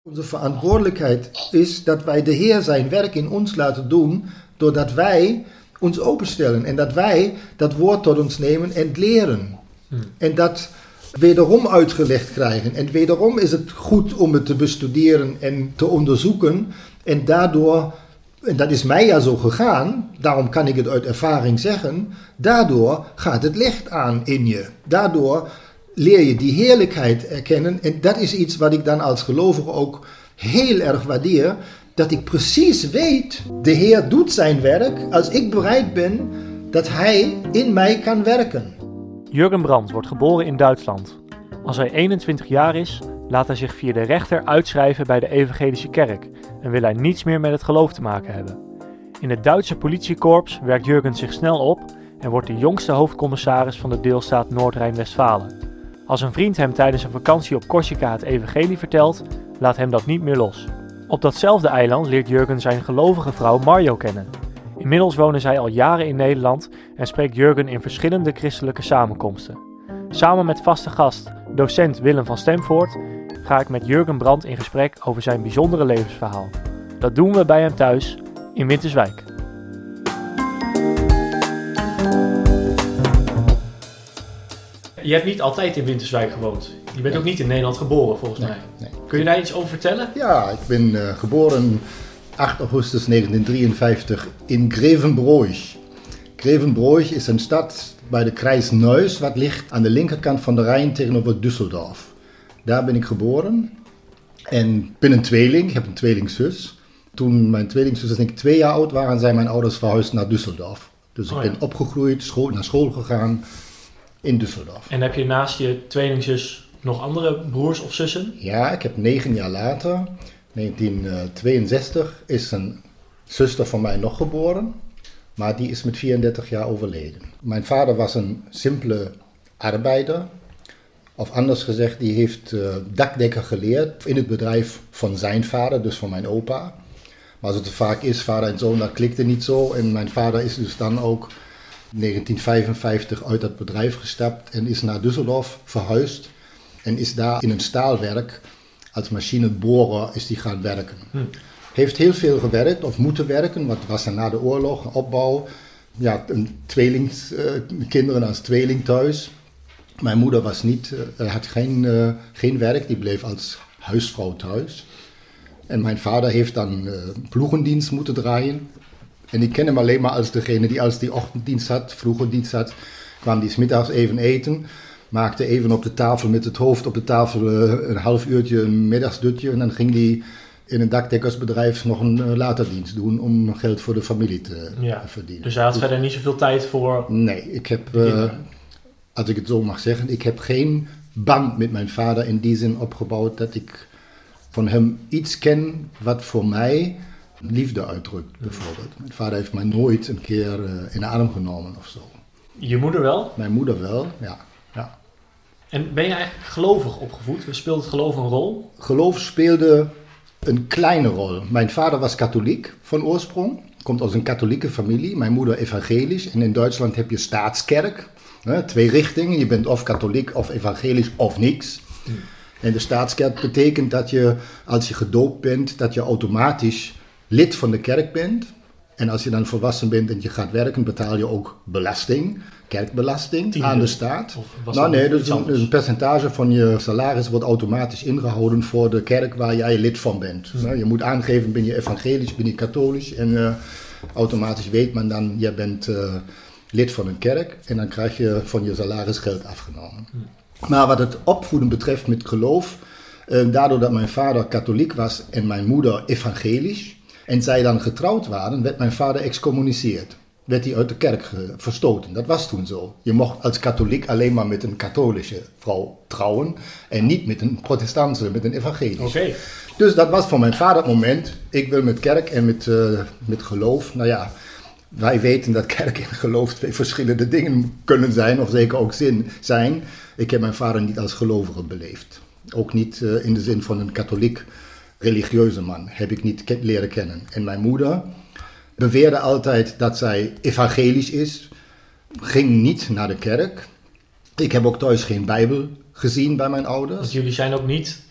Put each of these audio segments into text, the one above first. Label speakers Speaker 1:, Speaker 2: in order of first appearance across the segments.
Speaker 1: Onze verantwoordelijkheid is dat wij de Heer zijn werk in ons laten doen, doordat wij ons openstellen en dat wij dat woord tot ons nemen en het leren. En dat wederom uitgelegd krijgen. En wederom is het goed om het te bestuderen en te onderzoeken. En daardoor, en dat is mij ja zo gegaan, daarom kan ik het uit ervaring zeggen, daardoor gaat het licht aan in je. Daardoor leer je die heerlijkheid erkennen. En dat is iets wat ik dan als gelovige ook heel erg waardeer. Dat ik precies weet, de Heer doet zijn werk als ik bereid ben dat Hij in mij kan werken.
Speaker 2: Jurgen Brandt wordt geboren in Duitsland. Als hij 21 jaar is, laat hij zich via de rechter uitschrijven bij de evangelische kerk en wil hij niets meer met het geloof te maken hebben. In het Duitse politiekorps werkt Jurgen zich snel op en wordt de jongste hoofdcommissaris van de deelstaat Noord-Rijn-Westfalen. Als een vriend hem tijdens een vakantie op Corsica het evangelie vertelt, laat hem dat niet meer los. Op datzelfde eiland leert Jurgen zijn gelovige vrouw Mario kennen. Inmiddels wonen zij al jaren in Nederland en spreekt Jurgen in verschillende christelijke samenkomsten. Samen met vaste gast, docent Willem van Stemvoort, ga ik met Jurgen Brandt in gesprek over zijn bijzondere levensverhaal. Dat doen we bij hem thuis in Winterswijk. Je hebt niet altijd in Winterswijk gewoond. Je bent ook niet in Nederland geboren, volgens mij.
Speaker 1: Nee.
Speaker 2: Kun je daar iets over vertellen?
Speaker 1: Ja, ik ben geboren 8 augustus 1953 in Grevenbroich. Grevenbroich is een stad bij de Kreis Neuss, wat ligt aan de linkerkant van de Rijn tegenover Düsseldorf. Daar ben ik geboren en ik ben een tweeling, ik heb een tweelingzus. Toen mijn tweelingzus denk ik 2 jaar oud waren, zijn mijn ouders verhuisd naar Düsseldorf. Dus ik ben opgegroeid, naar school gegaan in Düsseldorf.
Speaker 2: En heb je naast je tweelingzus nog andere broers of zussen?
Speaker 1: Ja, ik heb 9 jaar later, 1962, is een zuster van mij nog geboren. Maar die is met 34 jaar overleden. Mijn vader was een simpele arbeider. Of anders gezegd, die heeft dakdekker geleerd in het bedrijf van zijn vader, dus van mijn opa. Maar zoals het vaak is, vader en zoon, dat klikte niet zo. En mijn vader is dus dan ook 1955 uit dat bedrijf gestapt en is naar Düsseldorf verhuisd. En is daar in een staalwerk, als machineborer, is die gaan werken. Heeft heel veel gewerkt of moeten werken, want het was dan na de oorlog, opbouw. Ja, kinderen als tweeling thuis. Mijn moeder was had geen werk, die bleef als huisvrouw thuis. En mijn vader heeft dan ploegendienst moeten draaien. En ik ken hem alleen maar als degene die als die ochtenddienst had, vroege dienst had, kwam die 's middags even eten. Maakte even op de tafel met het hoofd op de tafel een half uurtje een middagsdutje. En dan ging die in een dakdekkersbedrijf nog een laterdienst doen om geld voor de familie te verdienen.
Speaker 2: Dus hij had verder niet zoveel tijd voor...
Speaker 1: Nee, ik heb, als ik het zo mag zeggen, ik heb geen band met mijn vader in die zin opgebouwd dat ik van hem iets ken wat voor mij liefde uitdrukt, bijvoorbeeld. Mijn vader heeft mij nooit een keer in de arm genomen of zo.
Speaker 2: Je moeder wel?
Speaker 1: Mijn moeder wel, ja.
Speaker 2: En ben je eigenlijk gelovig opgevoed? Speelt het geloof een rol?
Speaker 1: Geloof speelde een kleine rol. Mijn vader was katholiek van oorsprong. Komt uit een katholieke familie. Mijn moeder evangelisch. En in Duitsland heb je staatskerk. 2 richtingen. Je bent of katholiek of evangelisch of niks. En de staatskerk betekent dat je, als je gedoopt bent, dat je automatisch lid van de kerk bent. En als je dan volwassen bent en je gaat werken, betaal je ook belasting. Kerkbelasting aan de staat. Dus een percentage van je salaris wordt automatisch ingehouden voor de kerk waar jij lid van bent. Je moet aangeven, ben je evangelisch, ben je katholisch. En automatisch weet men dan, je bent lid van een kerk. En dan krijg je van je salaris geld afgenomen. Maar wat het opvoeden betreft met geloof, daardoor dat mijn vader katholiek was en mijn moeder evangelisch, en zij dan getrouwd waren, werd mijn vader excommuniceerd. Werd hij uit de kerk verstoten. Dat was toen zo. Je mocht als katholiek alleen maar met een katholische vrouw trouwen en niet met een protestantse, met een evangelische.
Speaker 2: Okay.
Speaker 1: Dus dat was voor mijn vader het moment. Ik wil met kerk en met geloof. Nou ja, wij weten dat kerk en geloof 2 verschillende dingen kunnen zijn, of zeker ook zijn. Ik heb mijn vader niet als gelovige beleefd. Ook niet in de zin van een katholiek religieuze man. Heb ik niet leren kennen. En mijn moeder beweerde altijd dat zij evangelisch is, ging niet naar de kerk. Ik heb ook thuis geen Bijbel gezien bij mijn ouders.
Speaker 2: Want jullie zijn ook niet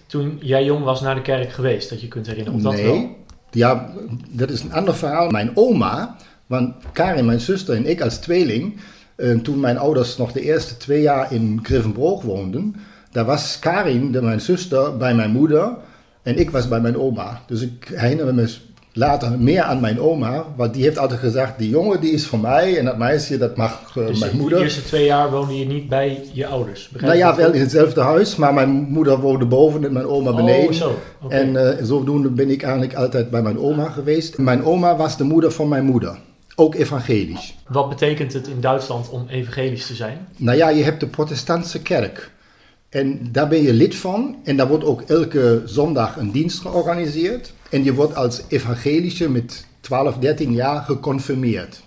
Speaker 2: toen jij jong was naar de kerk geweest, dat je kunt herinneren? Of dat wel?
Speaker 1: Nee, ja, dat is een ander verhaal. Mijn oma, want Karin, mijn zuster en ik als tweeling, toen mijn ouders nog de eerste 2 jaar in Grevenbroich woonden, daar was Karin, mijn zuster, bij mijn moeder en ik was bij mijn oma. Dus ik herinner me later meer aan mijn oma, want die heeft altijd gezegd, die jongen die is van mij en dat meisje dat mag
Speaker 2: Dus
Speaker 1: mijn moeder.
Speaker 2: de eerste 2 jaar woonde je niet bij je ouders?
Speaker 1: Nou ja, wel in hetzelfde huis, maar mijn moeder woonde boven en mijn oma beneden.
Speaker 2: Oh, zo. Okay.
Speaker 1: En zodoende ben ik eigenlijk altijd bij mijn oma geweest. Mijn oma was de moeder van mijn moeder, ook evangelisch.
Speaker 2: Wat betekent het in Duitsland om evangelisch te zijn?
Speaker 1: Nou ja, je hebt de protestantse kerk. En daar ben je lid van. En daar wordt ook elke zondag een dienst georganiseerd. En je wordt als evangelische met 12, 13 jaar geconfirmeerd.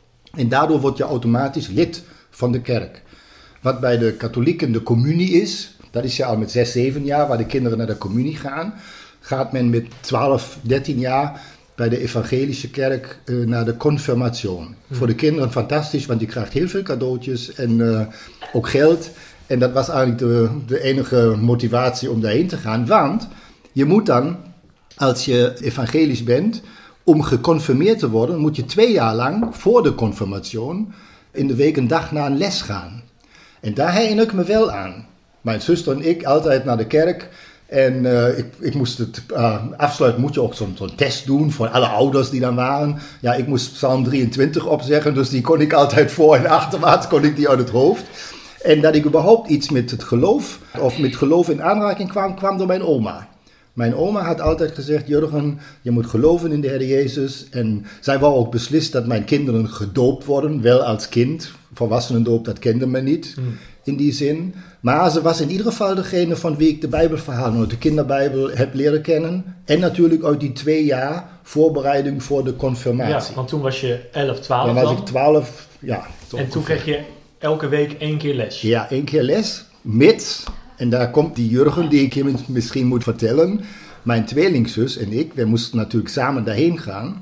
Speaker 1: En daardoor word je automatisch lid van de kerk. Wat bij de katholieken de communie is, dat is ja al met 6, 7 jaar waar de kinderen naar de communie gaan. Gaat men met 12, 13 jaar bij de evangelische kerk naar de confirmation. Voor de kinderen fantastisch, want je krijgt heel veel cadeautjes en ook geld. En dat was eigenlijk de enige motivatie om daarheen te gaan. Want je moet dan, als je evangelisch bent, om geconfirmeerd te worden, moet je 2 jaar lang voor de confirmation in de week een dag naar een les gaan. En daar herinner ik me wel aan. Mijn zuster en ik altijd naar de kerk. En ik moest het afsluiten, moet je ook zo'n test doen voor alle ouders die dan waren. Ja, ik moest Psalm 23 opzeggen, dus die kon ik altijd voor en achterwaarts kon ik die uit het hoofd. En dat ik überhaupt iets met het geloof, of met geloof in aanraking kwam door mijn oma. Mijn oma had altijd gezegd, Jurgen, je moet geloven in de Heer Jezus. En zij wou ook beslist dat mijn kinderen gedoopt worden, wel als kind. Volwassenendoop, dat kende men niet in die zin. Maar ze was in ieder geval degene van wie ik de Bijbelverhalen uit de kinderbijbel heb leren kennen. En natuurlijk uit die 2 jaar voorbereiding voor de confirmatie.
Speaker 2: Ja, want toen was je 11, 12
Speaker 1: dan. was ik 12, ja.
Speaker 2: En toen kreeg je elke week 1 keer les?
Speaker 1: Ja, 1 keer les. Met, en daar komt die Jurgen die ik je misschien moet vertellen. Mijn tweelingzus en ik, wij moesten natuurlijk samen daarheen gaan.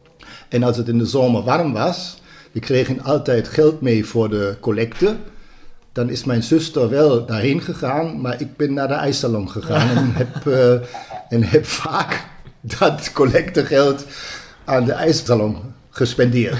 Speaker 1: En als het in de zomer warm was, we kregen altijd geld mee voor de collecte. Dan is mijn zuster wel daarheen gegaan, maar ik ben naar de ijssalon gegaan en heb vaak dat collectegeld aan de ijssalon gespendeerd.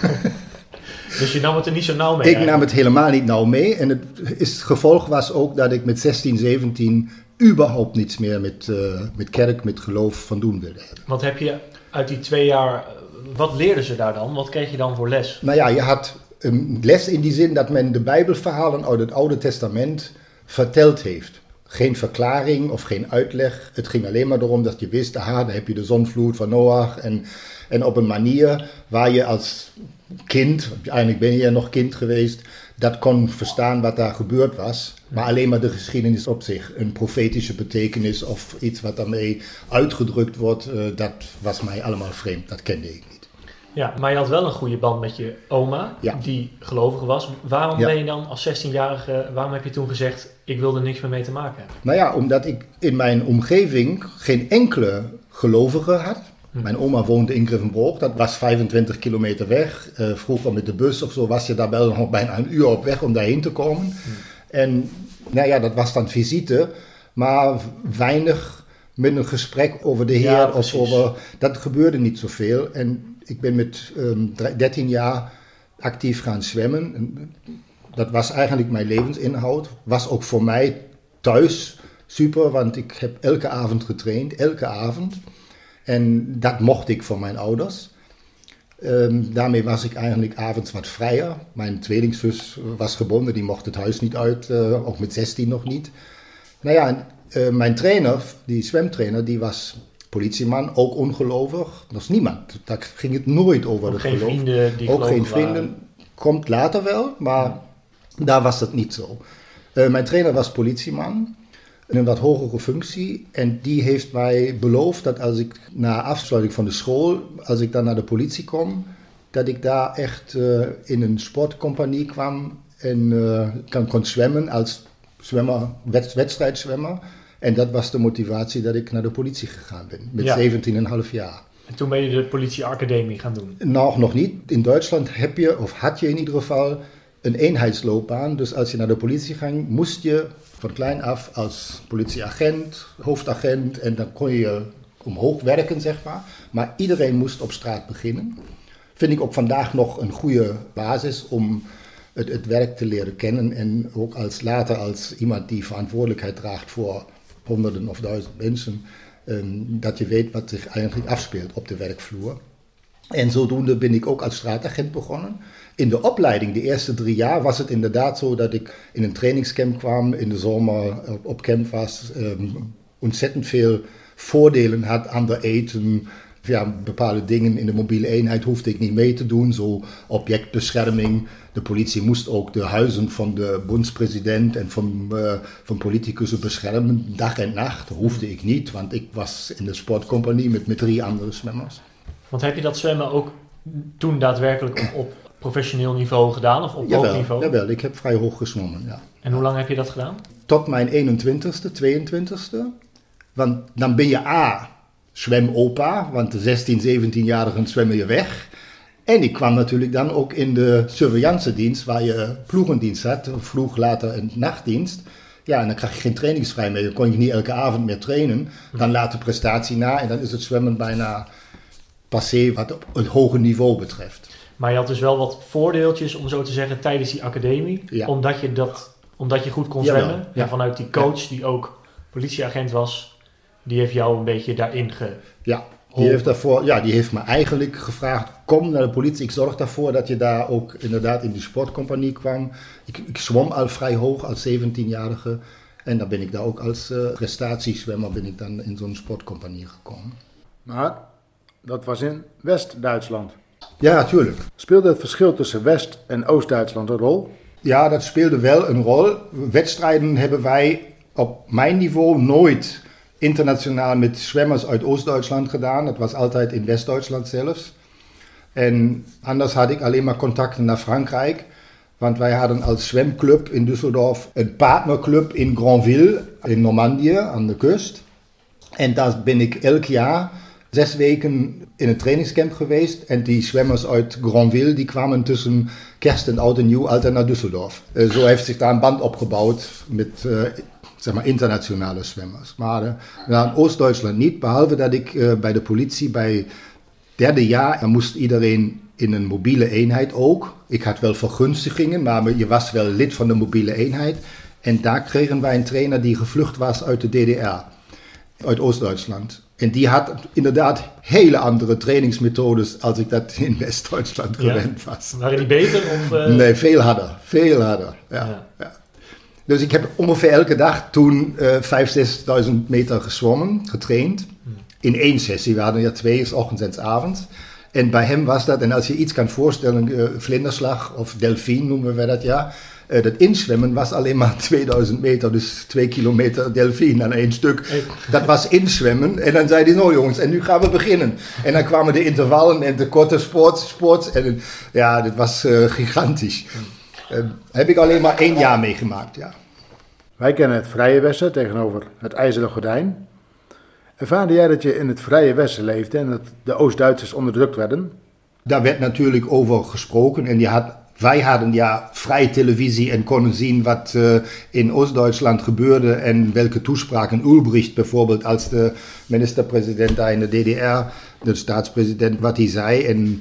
Speaker 2: Dus je nam het er niet zo nauw mee?
Speaker 1: Ik nam het helemaal niet nauw mee. En het gevolg was ook dat ik met 16, 17 überhaupt niets meer met kerk, met geloof van doen wilde hebben.
Speaker 2: Want heb je uit die 2 jaar, wat leerden ze daar dan? Wat kreeg je dan voor les?
Speaker 1: Nou ja, je had een les in die zin dat men de Bijbelverhalen uit het Oude Testament verteld heeft. Geen verklaring of geen uitleg. Het ging alleen maar erom dat je wist, daar heb je de zonvloed van Noach. En op een manier waar je als kind, eigenlijk ben je ja nog kind geweest, dat kon verstaan wat daar gebeurd was. Maar alleen maar de geschiedenis op zich, een profetische betekenis of iets wat daarmee uitgedrukt wordt, dat was mij allemaal vreemd, dat kende ik niet.
Speaker 2: Ja, maar je had wel een goede band met je oma, die gelovig was. Waarom ben je dan als 16-jarige, waarom heb je toen gezegd, ik wil er niks meer mee te maken hebben?
Speaker 1: Nou ja, omdat ik in mijn omgeving geen enkele gelovige had. Mijn oma woonde in Grevenbroich, dat was 25 kilometer weg. Vroeger met de bus of zo was je daar wel nog bijna een uur op weg om daarheen te komen. En nou ja, dat was dan visite, maar weinig met een gesprek over de Heer of over, dat gebeurde niet zoveel. En ik ben met 13 jaar actief gaan zwemmen. Dat was eigenlijk mijn levensinhoud. Was ook voor mij thuis super, want ik heb elke avond getraind, elke avond. En dat mocht ik van mijn ouders. Daarmee was ik eigenlijk avonds wat vrijer. Mijn tweelingzus was gebonden, die mocht het huis niet uit, ook met 16 nog niet. Nou ja, mijn trainer, die zwemtrainer, die was politieman, ook ongelovig. Dat is niemand. Daar ging het nooit over het geloof.
Speaker 2: Vrienden die
Speaker 1: ook geen vrienden. Waren. Komt later wel, maar daar was het niet zo. Mijn trainer was politieman. In een wat hogere functie. En die heeft mij beloofd dat als ik na afsluiting van de school, als ik dan naar de politie kom, dat ik daar echt in een sportcompagnie kwam en kon zwemmen als zwemmer, wedstrijdzwemmer. En dat was de motivatie dat ik naar de politie gegaan ben, met 17,5 jaar.
Speaker 2: En toen ben je de politieacademie gaan doen?
Speaker 1: Nou, nog niet. In Duitsland heb je, of had je in ieder geval, een eenheidsloopbaan. Dus als je naar de politie ging, moest je van klein af als politieagent, hoofdagent en dan kon je omhoog werken, zeg maar. Maar iedereen moest op straat beginnen. Vind ik ook vandaag nog een goede basis om het werk te leren kennen en ook later als iemand die verantwoordelijkheid draagt voor honderden of duizend mensen, dat je weet wat zich eigenlijk afspeelt op de werkvloer. En zodoende ben ik ook als straatagent begonnen. In de opleiding, de eerste 3 jaar, was het inderdaad zo dat ik in een trainingscamp kwam, in de zomer op camp was, ontzettend veel voordelen had, ander eten, ja, bepaalde dingen in de mobiele eenheid hoefde ik niet mee te doen, zo objectbescherming. De politie moest ook de huizen van de bondspresident en van politicussen beschermen, dag en nacht. Dat hoefde ik niet, want ik was in de sportcompagnie met 3 andere zwemmers.
Speaker 2: Want heb je dat zwemmen ook toen daadwerkelijk op professioneel niveau gedaan of op hoog niveau?
Speaker 1: Jawel, ik heb vrij hoog gezwommen, ja.
Speaker 2: En hoe lang heb je dat gedaan?
Speaker 1: Tot mijn 21ste, 22ste. Want dan ben je zwemopa, want de 16, 17-jarigen zwemmen je weg. En ik kwam natuurlijk dan ook in de surveillance-dienst, waar je ploegendienst had, vroeg, later een nachtdienst. Ja, en dan krijg je geen trainingsvrij meer. Dan kon je niet elke avond meer trainen. Dan laat de prestatie na en dan is het zwemmen bijna passé wat het hoge niveau betreft.
Speaker 2: Maar je had dus wel wat voordeeltjes, om zo te zeggen, tijdens die academie. Ja. Omdat je goed kon zwemmen. Ja. En vanuit die coach, die ook politieagent was, die heeft jou een beetje daarin
Speaker 1: Ja, die heeft me eigenlijk gevraagd, kom naar de politie. Ik zorg ervoor dat je daar ook inderdaad in die sportcompagnie kwam. Ik zwom al vrij hoog als 17-jarige. En dan ben ik daar ook als prestatiezwemmer ben ik dan in zo'n sportcompagnie gekomen.
Speaker 3: Maar dat was in West-Duitsland.
Speaker 1: Ja, natuurlijk.
Speaker 3: Speelde het verschil tussen West- en Oost-Duitsland een rol?
Speaker 1: Ja, dat speelde wel een rol. Wedstrijden hebben wij op mijn niveau nooit internationaal met zwemmers uit Oost-Duitsland gedaan. Dat was altijd in West-Duitsland zelfs. En anders had ik alleen maar contacten naar Frankrijk. Want wij hadden als zwemclub in Düsseldorf een partnerclub in Granville in Normandië aan de kust. En daar ben ik elk jaar 6 weken in een trainingscamp geweest. En die zwemmers uit Granville die kwamen tussen kerst en oud en nieuw altijd naar Düsseldorf. Zo heeft zich daar een band opgebouwd met internationale zwemmers. Maar in Oost-Duitsland niet, behalve dat ik bij de politie bij 3e jaar, dan moest iedereen in een mobiele eenheid ook. Ik had wel vergunstigingen, maar je was wel lid van de mobiele eenheid. En daar kregen wij een trainer die gevlucht was uit de DDR, uit Oost-Duitsland. En die had inderdaad hele andere trainingsmethodes als ik dat in West-Duitsland gewend was.
Speaker 2: Waren die beter?
Speaker 1: Nee, veel harder. Ja. Dus ik heb ongeveer elke dag toen 5.000, 6.000 meter getraind. In 1 sessie. We hadden ja 2, 's ochtends en 's avonds. En bij hem was dat, en als je iets kan voorstellen, vlinderslag of delfien noemen we dat ja. Dat inzwemmen was alleen maar 2000 meter, dus 2 kilometer delfien aan 1 stuk. Dat was inzwemmen. En dan zei hij, nou jongens, en nu gaan we beginnen. En dan kwamen de intervallen en de korte sports. En ja, dat was gigantisch. Heb ik alleen maar 1 jaar meegemaakt, ja.
Speaker 3: Wij kennen het Vrije Westen tegenover het IJzeren Gordijn. Ervaarde jij dat je in het Vrije Westen leefde en dat de Oost-Duitsers onderdrukt werden?
Speaker 1: Daar werd natuurlijk over gesproken en wij hadden ja vrije televisie en konden zien wat in Oost-Duitsland gebeurde en welke toespraken Ulbricht bijvoorbeeld als de minister-president daar in de DDR, de staatspresident, wat hij zei. En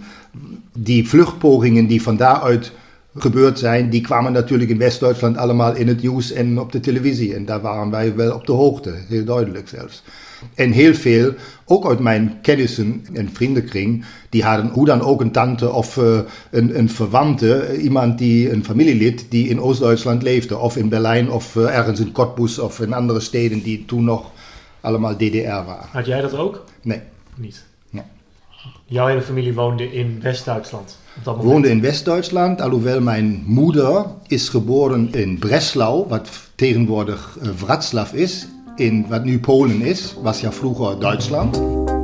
Speaker 1: die vluchtpogingen die van daaruit gebeurd zijn, die kwamen natuurlijk in West-Duitsland allemaal in het nieuws en op de televisie. En daar waren wij wel op de hoogte, heel duidelijk zelfs. En heel veel, ook uit mijn kennissen en vriendenkring, die hadden hoe dan ook een tante of een verwante, iemand een familielid die in Oost-Duitsland leefde. Of in Berlijn of ergens in Cottbus of in andere steden die toen nog allemaal DDR waren.
Speaker 2: Had jij dat ook?
Speaker 1: Nee.
Speaker 2: Niet?
Speaker 1: Nee.
Speaker 2: Jouw hele familie woonde in West-Duitsland?
Speaker 1: Woonde in West-Duitsland, alhoewel mijn moeder is geboren in Breslau, wat tegenwoordig Wrocław is. In wat nu Polen is, was ja vroeger Duitsland.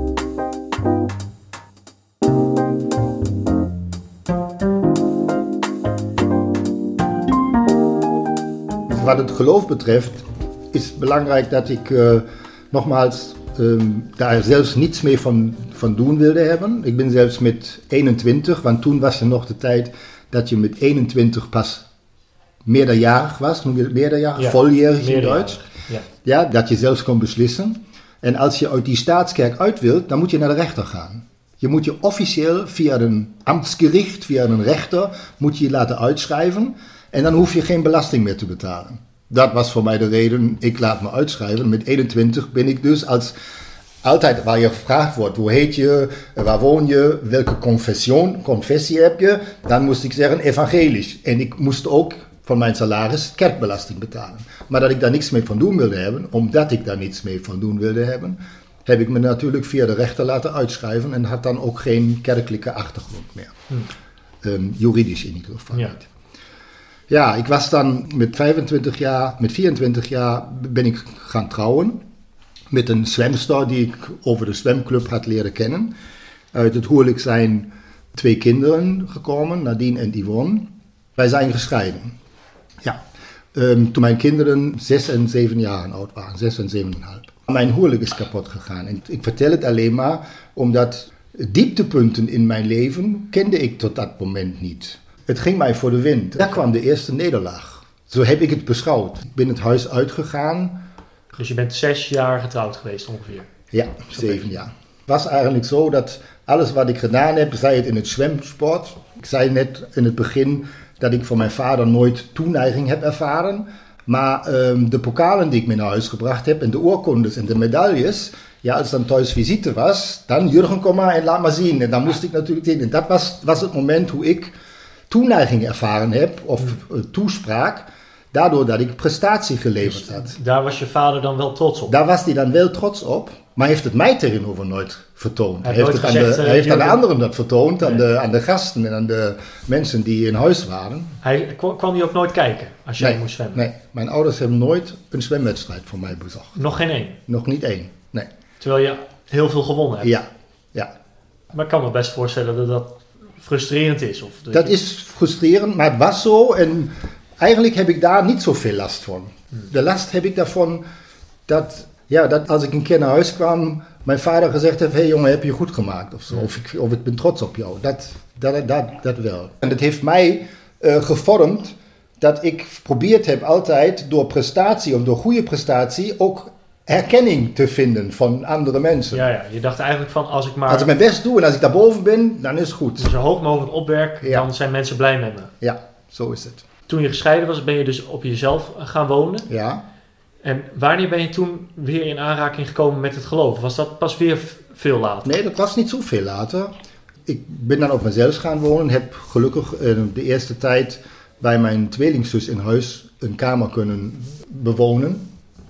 Speaker 1: Wat het geloof betreft is het belangrijk dat ik nogmaals daar zelfs niets meer van doen wilde hebben. Ik ben zelfs met 21, want toen was er nog de tijd dat je met 21 pas meerderjarig was, noem je het meerderjarig, voljarig in Duits. Ja, dat je zelfs kon beslissen. En als je uit die staatskerk uit wilt, dan moet je naar de rechter gaan. Je moet je officieel via een ambtsgericht, via een rechter, moet je laten uitschrijven. En dan hoef je geen belasting meer te betalen. Dat was voor mij de reden, ik laat me uitschrijven. Met 21 ben ik dus altijd waar je gevraagd wordt, hoe heet je, waar woon je, welke confessie heb je, dan moest ik zeggen evangelisch. En ik moest ook van mijn salaris kerkbelasting betalen. Maar dat ik daar niks mee van doen wilde hebben, omdat ik daar niets mee van doen wilde hebben, heb ik me natuurlijk via de rechter laten uitschrijven en had dan ook geen kerkelijke achtergrond meer. Juridisch in ieder geval niet. Ja, ik was dan met 24 jaar ben ik gaan trouwen. Met een zwemster die ik over de zwemclub had leren kennen. Uit het huwelijk zijn 2 kinderen gekomen, Nadine en Yvonne. Wij zijn gescheiden. Ja. Toen mijn kinderen 6 en 7 jaar oud waren, 6 en 7,5. Mijn huwelijk is kapot gegaan. En ik vertel het alleen maar omdat dieptepunten in mijn leven kende ik tot dat moment niet. Het ging mij voor de wind. Daar kwam de eerste nederlaag. Zo heb ik het beschouwd. Ik ben het huis uitgegaan.
Speaker 2: Dus je bent 6 jaar getrouwd geweest ongeveer?
Speaker 1: Ja, 7 jaar. Het was eigenlijk zo dat alles wat ik gedaan heb, zij het in het zwemsport. Ik zei net in het begin dat ik van mijn vader nooit toeneiging heb ervaren. Maar de pokalen die ik mee naar huis gebracht heb en de oorkondes en de medailles, ja, als dan thuis visite was, dan Jurgen, kom maar en laat maar zien. En dan moest ik natuurlijk zien. En dat was het moment hoe ik toeneiging ervaren heb, of toespraak, daardoor dat ik prestatie geleverd
Speaker 2: dus
Speaker 1: had.
Speaker 2: Daar was je vader dan wel trots op?
Speaker 1: Daar was hij dan wel trots op, maar heeft het mij tegenover nooit vertoond. Hij
Speaker 2: heeft
Speaker 1: aan de anderen dat vertoond, aan de gasten en aan de mensen die in huis waren.
Speaker 2: Kwam hij ook nooit kijken als jij moest zwemmen?
Speaker 1: Nee, mijn ouders hebben nooit een zwemwedstrijd voor mij bezocht.
Speaker 2: Nog geen één?
Speaker 1: Nog niet één, nee.
Speaker 2: Terwijl je heel veel gewonnen hebt?
Speaker 1: Ja.
Speaker 2: Maar ik kan me best voorstellen dat frustrerend is.
Speaker 1: Dat is frustrerend, maar het was zo en eigenlijk heb ik daar niet zoveel last van. De last heb ik daarvan dat als ik een keer naar huis kwam, mijn vader gezegd heeft, hey jongen, heb je goed gemaakt of zo. Of ik ben trots op jou. Dat wel. En dat heeft mij gevormd dat ik geprobeerd heb altijd door prestatie of door goede prestatie ook herkenning te vinden van andere mensen.
Speaker 2: Ja, je dacht eigenlijk van als ik
Speaker 1: mijn best doe en als ik daarboven ben, dan is het goed.
Speaker 2: Dus zo hoog mogelijk opwerk, dan zijn mensen blij met me.
Speaker 1: Ja, zo is het.
Speaker 2: Toen je gescheiden was, ben je dus op jezelf gaan wonen.
Speaker 1: Ja.
Speaker 2: En wanneer ben je toen weer in aanraking gekomen met het geloof? Was dat pas weer veel later?
Speaker 1: Nee, dat was niet zo veel later. Ik ben dan op mezelf gaan wonen. Heb gelukkig de eerste tijd bij mijn tweelingzus in huis een kamer kunnen bewonen.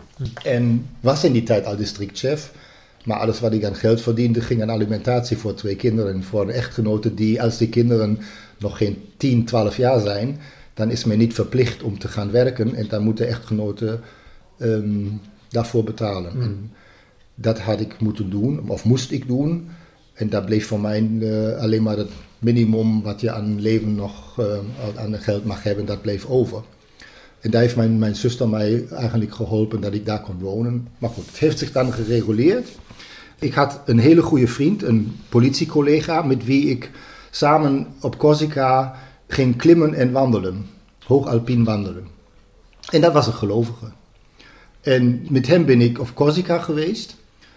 Speaker 1: En was in die tijd al districtchef. Maar alles wat ik aan geld verdiende ging aan alimentatie voor 2 kinderen. En voor een echtgenote die, als die kinderen nog geen 10, 12 jaar zijn, dan is men niet verplicht om te gaan werken. En dan moet de echtgenote daarvoor betalen. En dat had ik moeten doen, of moest ik doen. En dat bleef voor mij alleen maar het minimum wat je aan leven nog aan geld mag hebben, dat bleef over. En daar heeft mijn zuster mij eigenlijk geholpen dat ik daar kon wonen. Maar goed, het heeft zich dan gereguleerd. Ik had een hele goede vriend, een politiecollega, met wie ik samen op Corsica ging klimmen en wandelen. Hoogalpien wandelen. En dat was een gelovige. En met hem ben ik op Corsica geweest.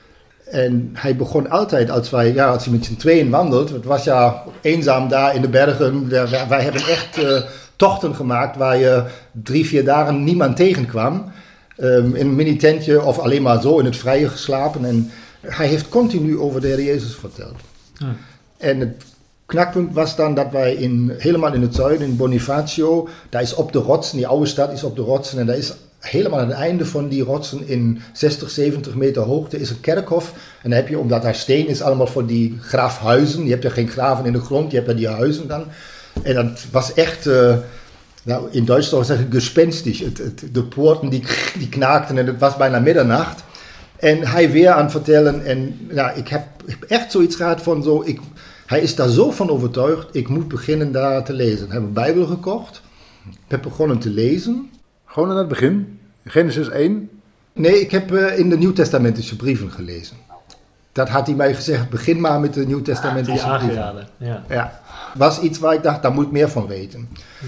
Speaker 1: En hij begon altijd, als je met z'n tweeën wandelt, het was ja eenzaam daar in de bergen. Wij hebben echt tochten gemaakt waar je 3-4 dagen niemand tegenkwam. In een mini-tentje of alleen maar zo in het vrije geslapen. En hij heeft continu over de Heer Jezus verteld. En het knakpunt was dan dat wij helemaal in het zuiden, in Bonifacio, daar is op de rotsen, die oude stad is op de rotsen en daar is helemaal aan het einde van die rotsen in 60, 70 meter hoogte is een kerkhof. En dan heb je, omdat daar steen is, allemaal voor die grafhuizen. Je hebt er geen graven in de grond, je hebt er die huizen dan. En dat was echt, in Duitsland zeg ik gespenstisch. De poorten die knaakten en het was bijna middernacht. En hij weer aan het vertellen. En ik heb echt zoiets gehad van zo, hij is daar zo van overtuigd, ik moet beginnen daar te lezen. Ik heb een Bijbel gekocht, ik heb begonnen te lezen.
Speaker 3: Gewoon aan het begin? Genesis 1?
Speaker 1: Nee, ik heb in de Nieuwtestamentische brieven gelezen. Dat had hij mij gezegd, begin maar met de Nieuwtestamentische brieven.
Speaker 2: Ja.
Speaker 1: Ja, was iets waar ik dacht, daar moet ik meer van weten.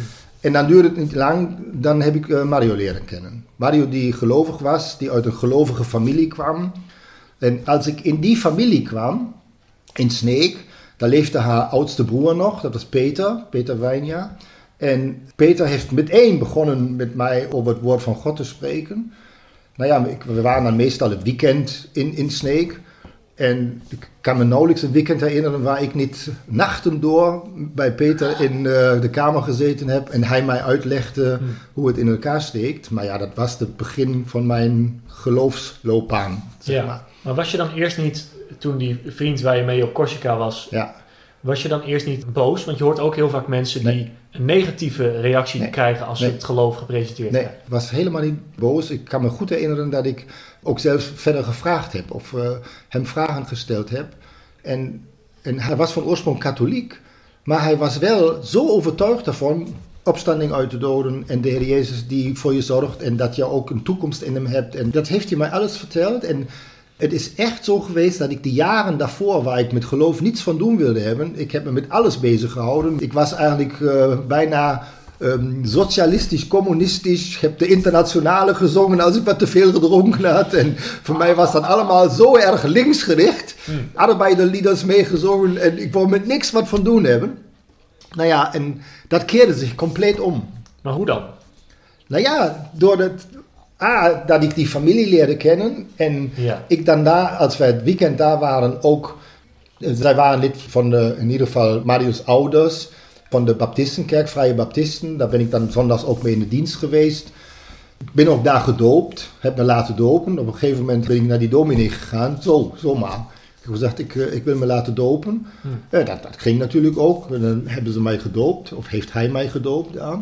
Speaker 1: En dan duurde het niet lang, dan heb ik Mario leren kennen. Mario die gelovig was, die uit een gelovige familie kwam. En als ik in die familie kwam, in Sneek, daar leefde haar oudste broer nog, dat was Peter Wijnja. En Peter heeft meteen begonnen met mij over het woord van God te spreken. Nou ja, we waren dan meestal het weekend in Sneek. En ik kan me nauwelijks een weekend herinneren waar ik niet nachten door bij Peter in de kamer gezeten heb. En hij mij uitlegde hoe het in elkaar steekt. Maar ja, dat was het begin van mijn geloofsloopbaan, zeg maar.
Speaker 2: Maar was je dan eerst niet, toen die vriend waar je mee op Corsica was, was je dan eerst niet boos? Want je hoort ook heel vaak mensen die een negatieve reactie krijgen als ze het geloof gepresenteerd krijgen.
Speaker 1: Nee, ik was helemaal niet boos. Ik kan me goed herinneren dat ik ook zelfs verder gevraagd heb of hem vragen gesteld heb. En hij was van oorsprong katholiek, maar hij was wel zo overtuigd daarvan, opstanding uit de doden en de Heer Jezus die voor je zorgt en dat je ook een toekomst in hem hebt. En dat heeft hij mij alles verteld. En het is echt zo geweest dat ik de jaren daarvoor, waar ik met geloof niets van doen wilde hebben, ik heb me met alles bezig gehouden. Ik was eigenlijk bijna socialistisch, communistisch. Ik heb de Internationale gezongen als ik wat te veel gedronken had. En voor mij was dat allemaal zo erg linksgericht. Arbeiderlieders meegezongen en ik wou met niks wat van doen hebben. Nou ja, en dat keerde zich compleet om.
Speaker 2: Maar hoe dan?
Speaker 1: Nou ja, door dat ik die familie leerde kennen en ik dan daar, als wij het weekend daar waren, ook, zij waren lid van in ieder geval Mario's ouders, van de Baptistenkerk, Vrije Baptisten. Daar ben ik dan zondags ook mee in de dienst geweest. Ik ben ook daar gedoopt, heb me laten dopen. Op een gegeven moment ben ik naar die dominee gegaan, zomaar. Ik heb gezegd, ik wil me laten dopen. Dat ging natuurlijk ook. En dan hebben ze mij gedoopt, of heeft hij mij gedoopt. Ja.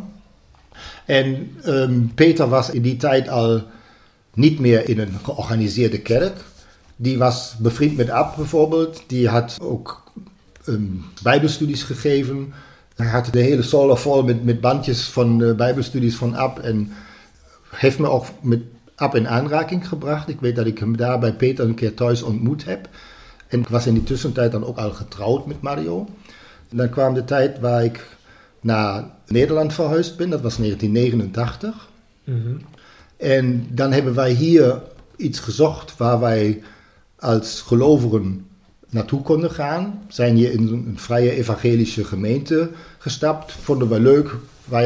Speaker 1: En Peter was in die tijd al niet meer in een georganiseerde kerk. Die was bevriend met Ab bijvoorbeeld. Die had ook bijbelstudies gegeven. Hij had de hele zolder vol met bandjes van bijbelstudies van Ab. En heeft me ook met Ab in aanraking gebracht. Ik weet dat ik hem daar bij Peter een keer thuis ontmoet heb. En ik was in die tussentijd dan ook al getrouwd met Mario. En dan kwam de tijd waar ik naar Nederland verhuisd ben. Dat was 1989. Mm-hmm. En dan hebben wij hier iets gezocht waar wij als gelovigen naartoe konden gaan. Zijn hier in een vrije evangelische gemeente gestapt. Vonden we leuk.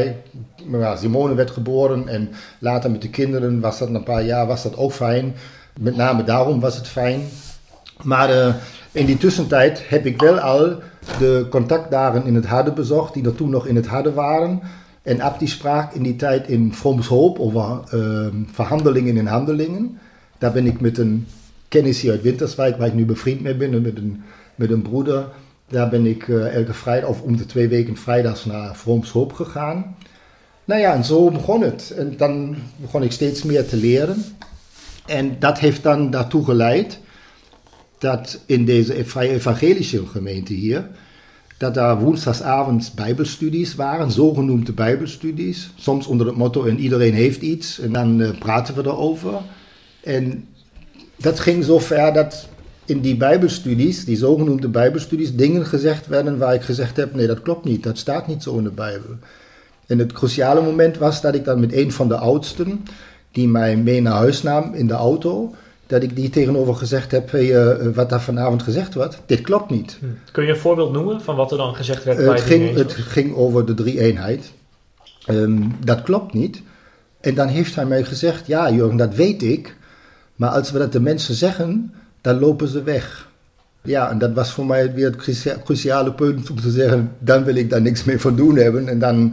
Speaker 1: Simone werd geboren en later met de kinderen was dat na een paar jaar was dat ook fijn. Met name daarom was het fijn. Maar in die tussentijd heb ik wel al de contactdagen in het Harde bezocht, die er toen nog in het Harde waren. En Ab die sprak in die tijd in Vroms Hoop over verhandelingen en handelingen. Daar ben ik met een kennis hier uit Winterswijk, waar ik nu bevriend mee ben, met een broeder. Daar ben ik elke vrijdag, of om de 2 weken vrijdags naar Vroms Hoop gegaan. Nou ja, en zo begon het. En dan begon ik steeds meer te leren. En dat heeft dan daartoe geleid dat in deze vrije evangelische gemeente hier, dat daar woensdagsavonds bijbelstudies waren, zogenoemde bijbelstudies. Soms onder het motto en iedereen heeft iets en dan praten we erover. En dat ging zo ver dat in die bijbelstudies, die zogenoemde bijbelstudies, dingen gezegd werden waar ik gezegd heb, nee dat klopt niet, dat staat niet zo in de Bijbel. En het cruciale moment was dat ik dan met een van de oudsten, die mij mee naar huis nam in de auto, dat ik die tegenover gezegd heb, wat daar vanavond gezegd wordt, dit klopt niet.
Speaker 2: Kun je een voorbeeld noemen van wat er dan gezegd werd
Speaker 1: het ging over de drie-eenheid. Dat klopt niet. En dan heeft hij mij gezegd, ja Jurgen, dat weet ik, maar als we dat de mensen zeggen, dan lopen ze weg. Ja, en dat was voor mij weer het cruciale punt om te zeggen, dan wil ik daar niks mee van doen hebben. En dan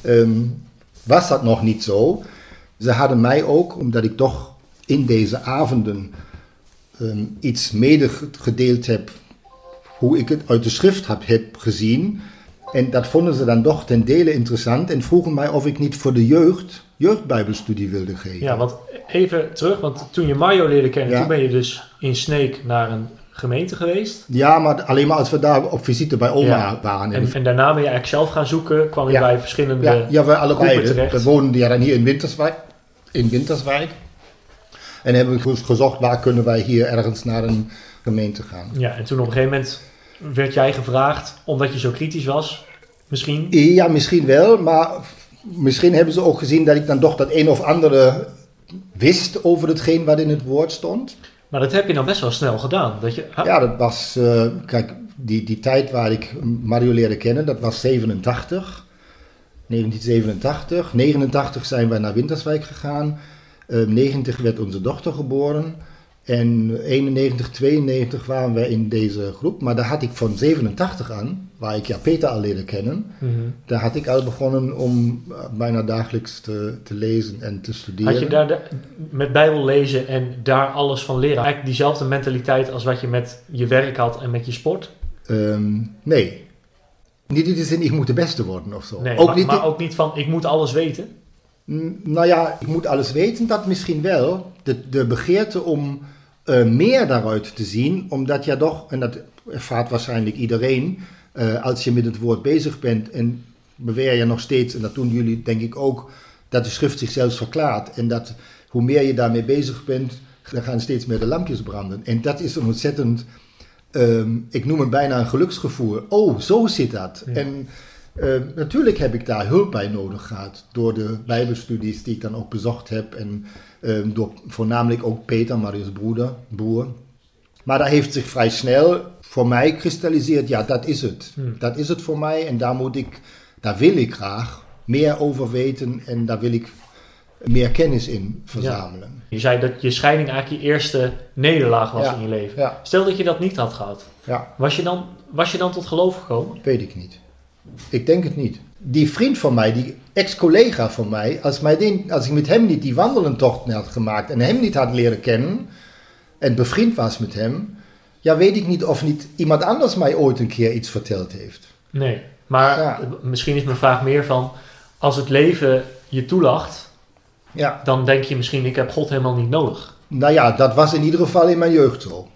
Speaker 1: was dat nog niet zo. Ze hadden mij ook, omdat ik toch in deze avonden iets medegedeeld heb, hoe ik het uit de schrift heb gezien. En dat vonden ze dan toch ten dele interessant en vroegen mij of ik niet voor de jeugdbijbelstudie wilde geven.
Speaker 2: Ja, want even terug, want toen je Mario leerde kennen, toen ben je dus in Sneek naar een gemeente geweest.
Speaker 1: Ja, maar alleen maar als we daar op visite bij oma waren.
Speaker 2: En daarna ben je eigenlijk zelf gaan zoeken, kwam je bij verschillende
Speaker 1: wij allebei
Speaker 2: terecht.
Speaker 1: We woonden dan hier in Winterswijk. En hebben we gezocht, waar kunnen wij hier ergens naar een gemeente gaan.
Speaker 2: Ja, en toen op een gegeven moment werd jij gevraagd, omdat je zo kritisch was, misschien?
Speaker 1: Ja, misschien wel, maar misschien hebben ze ook gezien dat ik dan toch dat een of andere wist over hetgeen wat in het woord stond.
Speaker 2: Maar dat heb je dan best wel snel gedaan. Dat je,
Speaker 1: Ja, dat was, kijk, die tijd waar ik Mario leerde kennen, dat was 1987. 89 zijn wij naar Winterswijk gegaan. 90 werd onze dochter geboren. En 91, 92 waren we in deze groep. Maar daar had ik van 87 aan, waar ik Peter al leerde kennen, daar had ik al begonnen om bijna dagelijks te lezen en te studeren.
Speaker 2: Had je daar met Bijbel lezen en daar alles van leren? Eigenlijk diezelfde mentaliteit als wat je met je werk had en met je sport?
Speaker 1: Nee. Niet in de zin, ik moet de beste worden of zo.
Speaker 2: Nee,
Speaker 1: ook
Speaker 2: maar ook niet van, ik moet alles weten?
Speaker 1: Nou ja, ik moet alles weten, dat misschien wel. De begeerte om meer daaruit te zien, omdat je toch, en dat ervaart waarschijnlijk iedereen, als je met het woord bezig bent en beweer je nog steeds, en dat doen jullie denk ik ook, dat de schrift zichzelf verklaart. En dat hoe meer je daarmee bezig bent, dan gaan steeds meer de lampjes branden. En dat is een ontzettend, ik noem het bijna een geluksgevoel. Oh, zo zit dat. Ja. En natuurlijk heb ik daar hulp bij nodig gehad, door de Bijbelstudies die ik dan ook bezocht heb en door voornamelijk ook Peter, Marius broer. Maar dat heeft zich vrij snel voor mij kristalliseerd, ja, dat is het. Dat is het voor mij en daar wil ik graag meer over weten en daar wil ik meer kennis in verzamelen. Ja.
Speaker 2: Je zei dat je scheiding eigenlijk je eerste nederlaag was in je leven. Ja. Stel dat je dat niet had gehad. Ja. Was je dan tot geloof gekomen?
Speaker 1: Weet ik niet. Ik denk het niet. Die vriend van mij, die ex-collega van mij, als ik met hem niet die wandelentocht had gemaakt en hem niet had leren kennen en bevriend was met hem, ja, weet ik niet of niet iemand anders mij ooit een keer iets verteld heeft.
Speaker 2: Nee, maar misschien is mijn vraag meer van, als het leven je toelacht, dan denk je misschien, ik heb God helemaal niet nodig. Nou ja,
Speaker 1: dat was in ieder geval in mijn jeugd zo.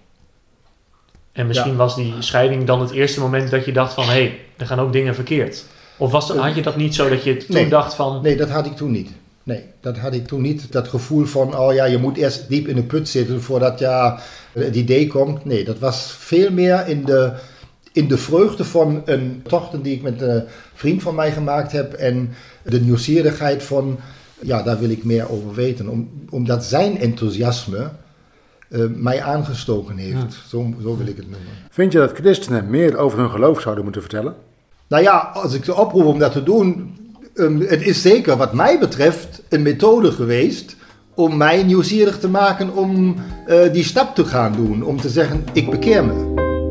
Speaker 2: En misschien was die scheiding dan het eerste moment dat je dacht van, hé, er gaan ook dingen verkeerd. Of had je dat niet zo dat je toen dacht van...
Speaker 1: Nee, dat had ik toen niet. Nee, dat had ik toen niet. Dat gevoel van, oh ja, je moet eerst diep in de put zitten voordat het idee komt. Nee, dat was veel meer in de vreugde van een tocht die ik met een vriend van mij gemaakt heb. En de nieuwsgierigheid van, ja, daar wil ik meer over weten. Omdat zijn enthousiasme mij aangestoken heeft. Ja. Zo wil ik het noemen.
Speaker 3: Vind je dat christenen meer over hun geloof zouden moeten vertellen?
Speaker 1: Nou ja, als ik ze oproep om dat te doen, het is zeker wat mij betreft een methode geweest om mij nieuwsgierig te maken om die stap te gaan doen. Om te zeggen, ik bekeer me.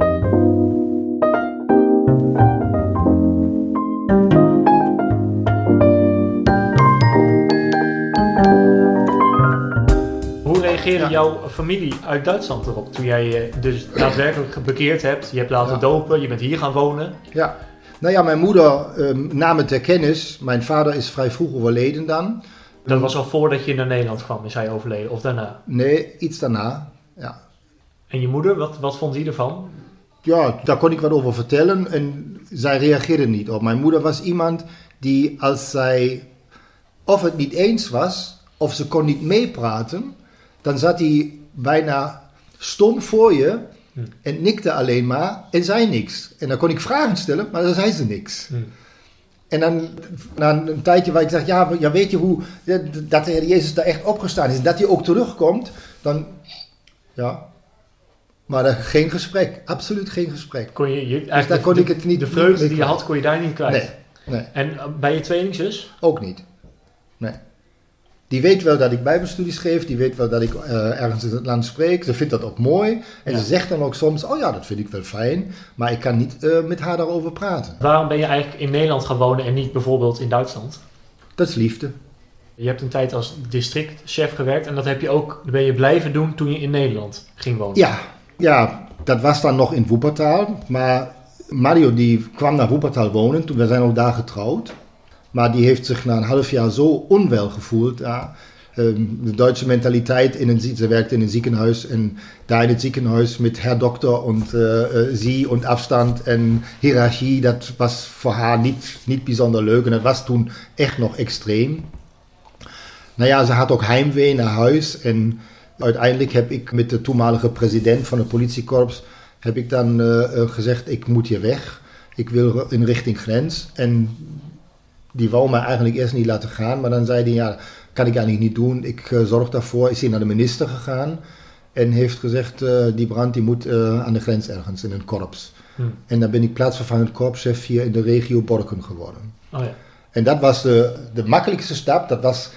Speaker 2: Hoe reageerde jouw familie uit Duitsland erop toen jij je dus daadwerkelijk bekeerd hebt? Je hebt laten dopen, je bent hier gaan wonen.
Speaker 1: Ja. Nou ja, mijn moeder nam het ter kennis. Mijn vader is vrij vroeg overleden dan.
Speaker 2: Dat was al voordat je naar Nederland kwam, is hij overleden? Of daarna?
Speaker 1: Nee, iets daarna, ja.
Speaker 2: En je moeder, wat vond die ervan?
Speaker 1: Ja, daar kon ik wat over vertellen en zij reageerde niet op. Mijn moeder was iemand die als zij of het niet eens was, of ze kon niet meepraten, dan zat hij bijna stom voor je en nikte alleen maar en zei niks. En dan kon ik vragen stellen, maar dan zei ze niks. En dan na een tijdje waar ik zeg, ja, weet je hoe, dat de Heer Jezus daar echt opgestaan is en dat hij ook terugkomt, dan, ja. Maar geen gesprek, absoluut geen gesprek.
Speaker 2: Dus daar kon ik het niet. De vreugde die je had, kon je daar niet kwijt?
Speaker 1: Nee.
Speaker 2: En bij je tweelingzus?
Speaker 1: Ook niet, nee. Die weet wel dat ik bijbelstudies geef, die weet wel dat ik ergens in het land spreek. Ze vindt dat ook mooi. En ze zegt dan ook soms, oh ja, dat vind ik wel fijn. Maar ik kan niet met haar daarover praten.
Speaker 2: Waarom ben je eigenlijk in Nederland gaan wonen en niet bijvoorbeeld in Duitsland?
Speaker 1: Dat is liefde.
Speaker 2: Je hebt een tijd als districtchef gewerkt en dat ben je blijven doen toen je in Nederland ging wonen.
Speaker 1: Ja, dat was dan nog in Wuppertal. Maar Mario die kwam naar Wuppertal wonen, we zijn ook daar getrouwd. Maar die heeft zich na een half jaar zo onwel gevoeld. Ja. De Duitse mentaliteit, ze werkte in een ziekenhuis en daar in het ziekenhuis met herdokter en afstand en hiërarchie, dat was voor haar niet bijzonder leuk en dat was toen echt nog extreem. Nou ja, ze had ook heimwee naar huis en uiteindelijk heb ik met de toenmalige president van het politiekorps heb ik dan gezegd, ik moet hier weg. Ik wil in richting grens en die wou mij eigenlijk eerst niet laten gaan, maar dan zei hij, ja, kan ik eigenlijk niet doen, ik zorg daarvoor. Is hij naar de minister gegaan en heeft gezegd, die Brandt die moet aan de grens ergens in een korps. En dan ben ik plaatsvervangend korpschef hier in de regio Borken geworden.
Speaker 2: Oh ja.
Speaker 1: En dat was de makkelijkste stap, dat was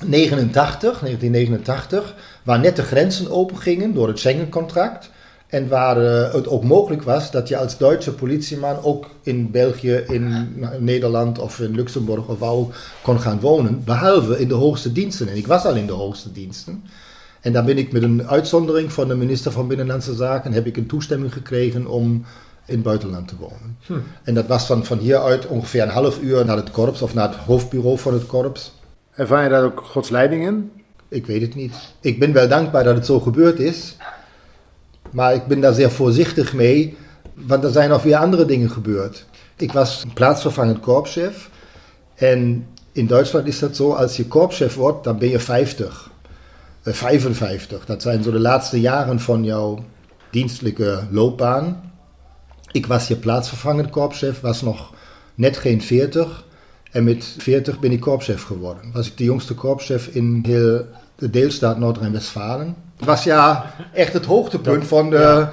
Speaker 1: 1989, waar net de grenzen open gingen door het Schengen-contract. En waar het ook mogelijk was dat je als Duitse politieman ook in België, in Nederland of in Luxemburg of waar ook kon gaan wonen. Behalve in de hoogste diensten. En ik was al in de hoogste diensten. En dan ben ik met een uitzondering van de minister van Binnenlandse Zaken, heb ik een toestemming gekregen om in het buitenland te wonen. En dat was van hieruit ongeveer een half uur naar het korps of naar het hoofdbureau van het korps.
Speaker 3: Ervaar je daar ook Gods leiding in?
Speaker 1: Ik weet het niet. Ik ben wel dankbaar dat het zo gebeurd is. Maar ik ben daar zeer voorzichtig mee, want er zijn nog weer andere dingen gebeurd. Ik was plaatsvervangend korpschef. En in Duitsland is dat zo, als je korpschef wordt, dan ben je 50. 55. Dat zijn zo de laatste jaren van jouw dienstelijke loopbaan. Ik was hier plaatsvervangend korpschef, was nog net geen 40. En met 40 ben ik korpschef geworden. Was ik de jongste korpschef in heel de deelstaat Noord-Rijn-Westfalen. Het was ja echt het hoogtepunt van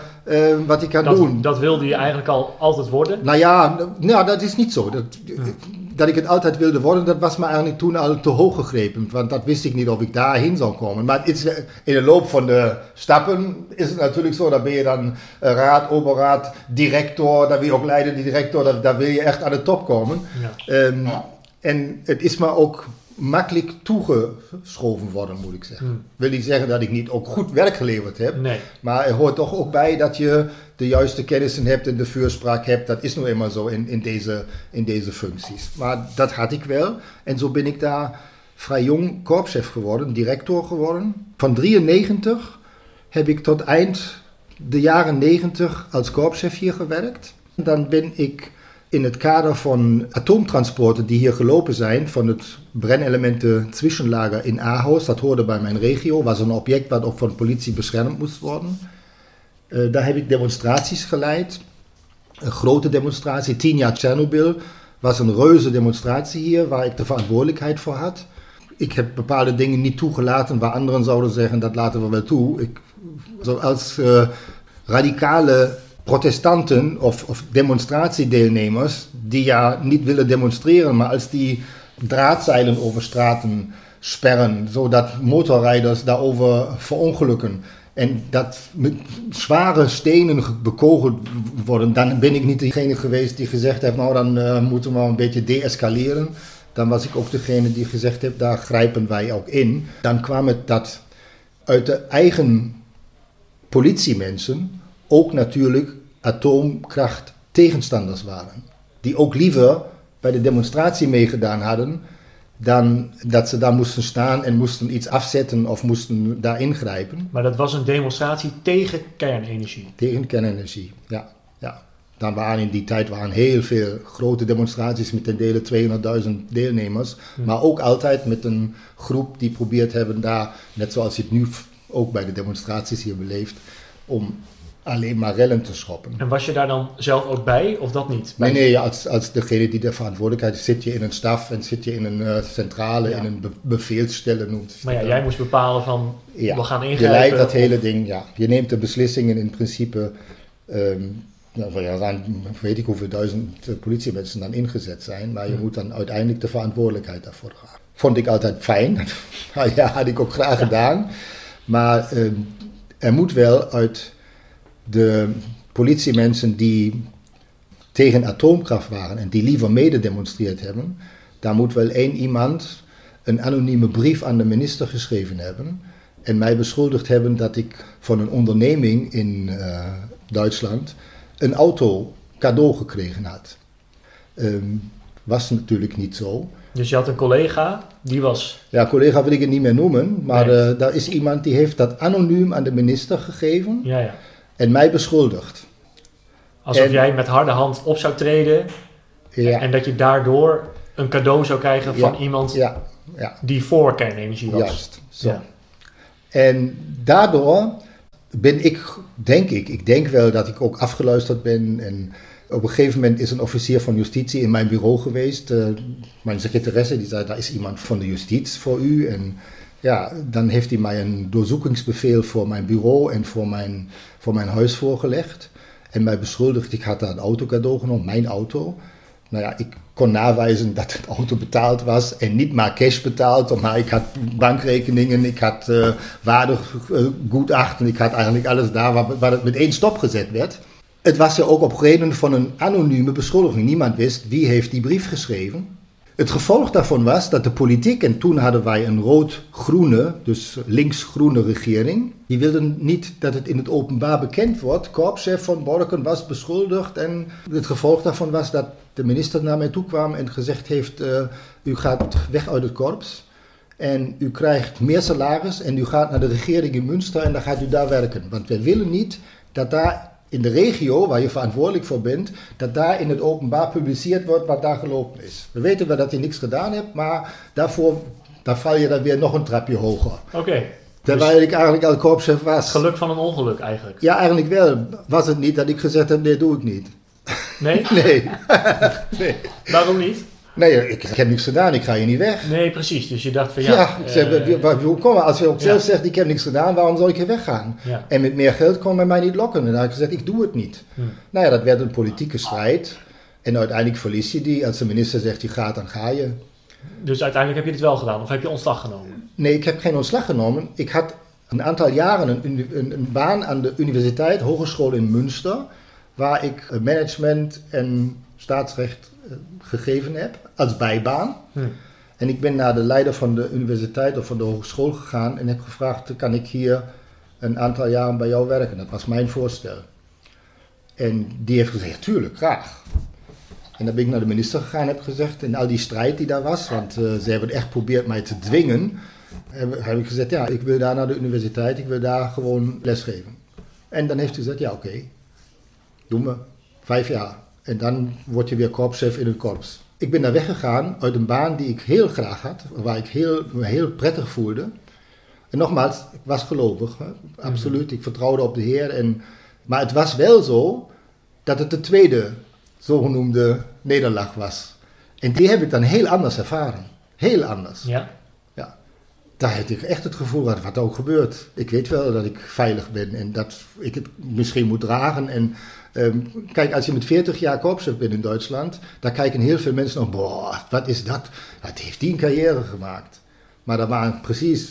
Speaker 1: wat ik kan doen.
Speaker 2: Dat wilde je eigenlijk al altijd worden?
Speaker 1: Nou ja, dat is niet zo. Dat ik het altijd wilde worden, dat was me eigenlijk toen al te hoog gegrepen. Want dat wist ik niet of ik daarheen zou komen. Maar het is, in de loop van de stappen is het natuurlijk zo. Dan ben je dan raad, oberraad, director. Dan wil je ook leidende director. Daar wil je echt aan de top komen. Ja. En het is me ook makkelijk toegeschoven worden, moet ik zeggen. Wil niet zeggen dat ik niet ook goed werk geleverd heb.
Speaker 2: Nee.
Speaker 1: Maar er hoort toch ook bij dat je de juiste kennissen hebt en de vuurspraak hebt. Dat is nu eenmaal zo in deze functies. Maar dat had ik wel. En zo ben ik daar vrij jong korpschef geworden, director geworden. Van 93 heb ik tot eind de jaren 90 als korpschef hier gewerkt. Dan ben ik in het kader van atoomtransporten die hier gelopen zijn, van het brennelementen zwischenlager in Ahaus, dat hoorde bij mijn regio, was een object wat ook van de politie beschermd moest worden. Daar heb ik demonstraties geleid, een grote demonstratie, 10 jaar Tsjernobyl, was een reuze demonstratie hier, waar ik de verantwoordelijkheid voor had. Ik heb bepaalde dingen niet toegelaten, waar anderen zouden zeggen, dat laten we wel toe. Zoals radicale protestanten of demonstratiedeelnemers die ja niet willen demonstreren, maar als die draadzeilen over straten sperren, zodat motorrijders daarover verongelukken en dat met zware stenen bekogeld worden, dan ben ik niet degene geweest die gezegd heeft, nou dan moeten we een beetje deescaleren. Dan was ik ook degene die gezegd heeft, daar grijpen wij ook in. Dan kwam het dat uit de eigen politiemensen ook natuurlijk atoomkracht tegenstanders waren. Die ook liever bij de demonstratie meegedaan hadden dan dat ze daar moesten staan en moesten iets afzetten of moesten daar ingrijpen.
Speaker 2: Maar dat was een demonstratie tegen kernenergie?
Speaker 1: Tegen kernenergie, ja. Dan waren in die tijd heel veel grote demonstraties met ten dele 200.000 deelnemers. Maar ook altijd met een groep die probeert hebben daar, net zoals je het nu ook bij de demonstraties hier beleeft, om alleen maar rellen te schoppen.
Speaker 2: En was je daar dan zelf ook bij, of dat niet?
Speaker 1: Nee, als degene die de verantwoordelijkheid is, zit je in een staf en zit je in een centrale, in een beveelstellen noemt.
Speaker 2: Maar ja, jij moest bepalen van, we gaan ingrijpen.
Speaker 1: Je leidt dat hele ding, ja. Je neemt de beslissingen in principe, weet ik hoeveel duizend politiemensen dan ingezet zijn, maar je moet dan uiteindelijk de verantwoordelijkheid daarvoor dragen. Vond ik altijd fijn, ja, had ik ook graag gedaan, maar er moet wel uit de politiemensen die tegen atoomkracht waren en die liever mededemonstreerd hebben, daar moet wel één iemand een anonieme brief aan de minister geschreven hebben en mij beschuldigd hebben dat ik van een onderneming in Duitsland een auto cadeau gekregen had. Was natuurlijk niet zo.
Speaker 2: Dus je had een collega, die was...
Speaker 1: Ja, collega wil ik het niet meer noemen, maar nee. Daar is iemand die heeft dat anoniem aan de minister gegeven.
Speaker 2: Ja.
Speaker 1: En mij beschuldigd.
Speaker 2: Alsof jij met harde hand op zou treden. Ja. En dat je daardoor een cadeau zou krijgen van iemand die voor kernenergie was.
Speaker 1: Juist, zo. Ja. En daardoor ben ik denk wel dat ik ook afgeluisterd ben. En Op een gegeven moment is een officier van justitie in mijn bureau geweest. Mijn secretaresse die zei, daar is iemand van de justitie voor u. En ja, dan heeft hij mij een doorzoekingsbevel voor mijn bureau en voor mijn huis voorgelegd. En mij beschuldigd, ik had daar een auto cadeau genomen, mijn auto. Nou ja, ik kon nawijzen dat het auto betaald was en niet maar cash betaald. Maar ik had bankrekeningen, ik had waardegutachten, ik had eigenlijk alles daar waar het met één stop gezet werd. Het was ja ook op reden van een anonieme beschuldiging. Niemand wist wie heeft die brief geschreven. Het gevolg daarvan was dat de politiek, en toen hadden wij een rood-groene, dus links-groene regering. Die wilden niet dat het in het openbaar bekend wordt. Korpschef van Borken was beschuldigd en het gevolg daarvan was dat de minister naar mij toe kwam en gezegd heeft, u gaat weg uit het korps en u krijgt meer salaris en u gaat naar de regering in Münster en dan gaat u daar werken. Want wij willen niet dat daar in de regio waar je verantwoordelijk voor bent, dat daar in het openbaar publiceerd wordt wat daar gelopen is. We weten wel dat je niks gedaan hebt, maar daar val je dan weer nog een trapje hoger.
Speaker 2: Oké.
Speaker 1: Terwijl
Speaker 2: Dus
Speaker 1: ik eigenlijk al korpschef was.
Speaker 2: geluk van een ongeluk eigenlijk.
Speaker 1: Ja, eigenlijk wel. Was het niet dat ik gezegd heb, nee, doe ik niet.
Speaker 2: Nee?
Speaker 1: Nee. Nee.
Speaker 2: Waarom niet?
Speaker 1: Nee, ik heb niks gedaan, ik ga hier niet weg.
Speaker 2: Nee, precies. Dus je dacht van
Speaker 1: Als je ook zelf zegt, ik heb niks gedaan, waarom zou ik hier weggaan?
Speaker 2: Ja.
Speaker 1: En met meer geld kon men mij niet lokken. En dan had ik gezegd, ik doe het niet. Nou ja, dat werd een politieke strijd. En uiteindelijk verlies je die. Als de minister zegt, je gaat, dan ga je.
Speaker 2: Dus uiteindelijk heb je dit wel gedaan, of heb je ontslag genomen?
Speaker 1: Nee, ik heb geen ontslag genomen. Ik had een aantal jaren een baan aan de universiteit, hogeschool in Münster, waar ik management en staatsrecht gegeven heb, als bijbaan. En ik ben naar de leider van de universiteit of van de hogeschool gegaan en heb gevraagd, kan ik hier een aantal jaren bij jou werken? Dat was mijn voorstel. En die heeft gezegd, tuurlijk, graag. En dan ben ik naar de minister gegaan en heb gezegd, in al die strijd die daar was, want ze hebben echt geprobeerd mij te dwingen, heb ik gezegd, ja, ik wil daar naar de universiteit, ik wil daar gewoon lesgeven. En dan heeft hij gezegd, ja, oké, doen we, 5 jaar. En dan word je weer korpschef in het korps. Ik ben daar weggegaan uit een baan die ik heel graag had, waar ik me heel prettig voelde. En nogmaals, ik was gelovig, hè? Absoluut, ik vertrouwde op de Heer. Maar het was wel zo dat het de tweede zogenoemde nederlaag was. En die heb ik dan heel anders ervaren. Heel anders.
Speaker 2: Ja.
Speaker 1: Ja. Daar had ik echt het gevoel, wat ook gebeurt. Ik weet wel dat ik veilig ben en dat ik het misschien moet dragen. En kijk, als je met 40 jaar korpschef bent in Duitsland, daar kijken heel veel mensen nog, boah, wat is dat? Wat heeft die een carrière gemaakt? Maar er waren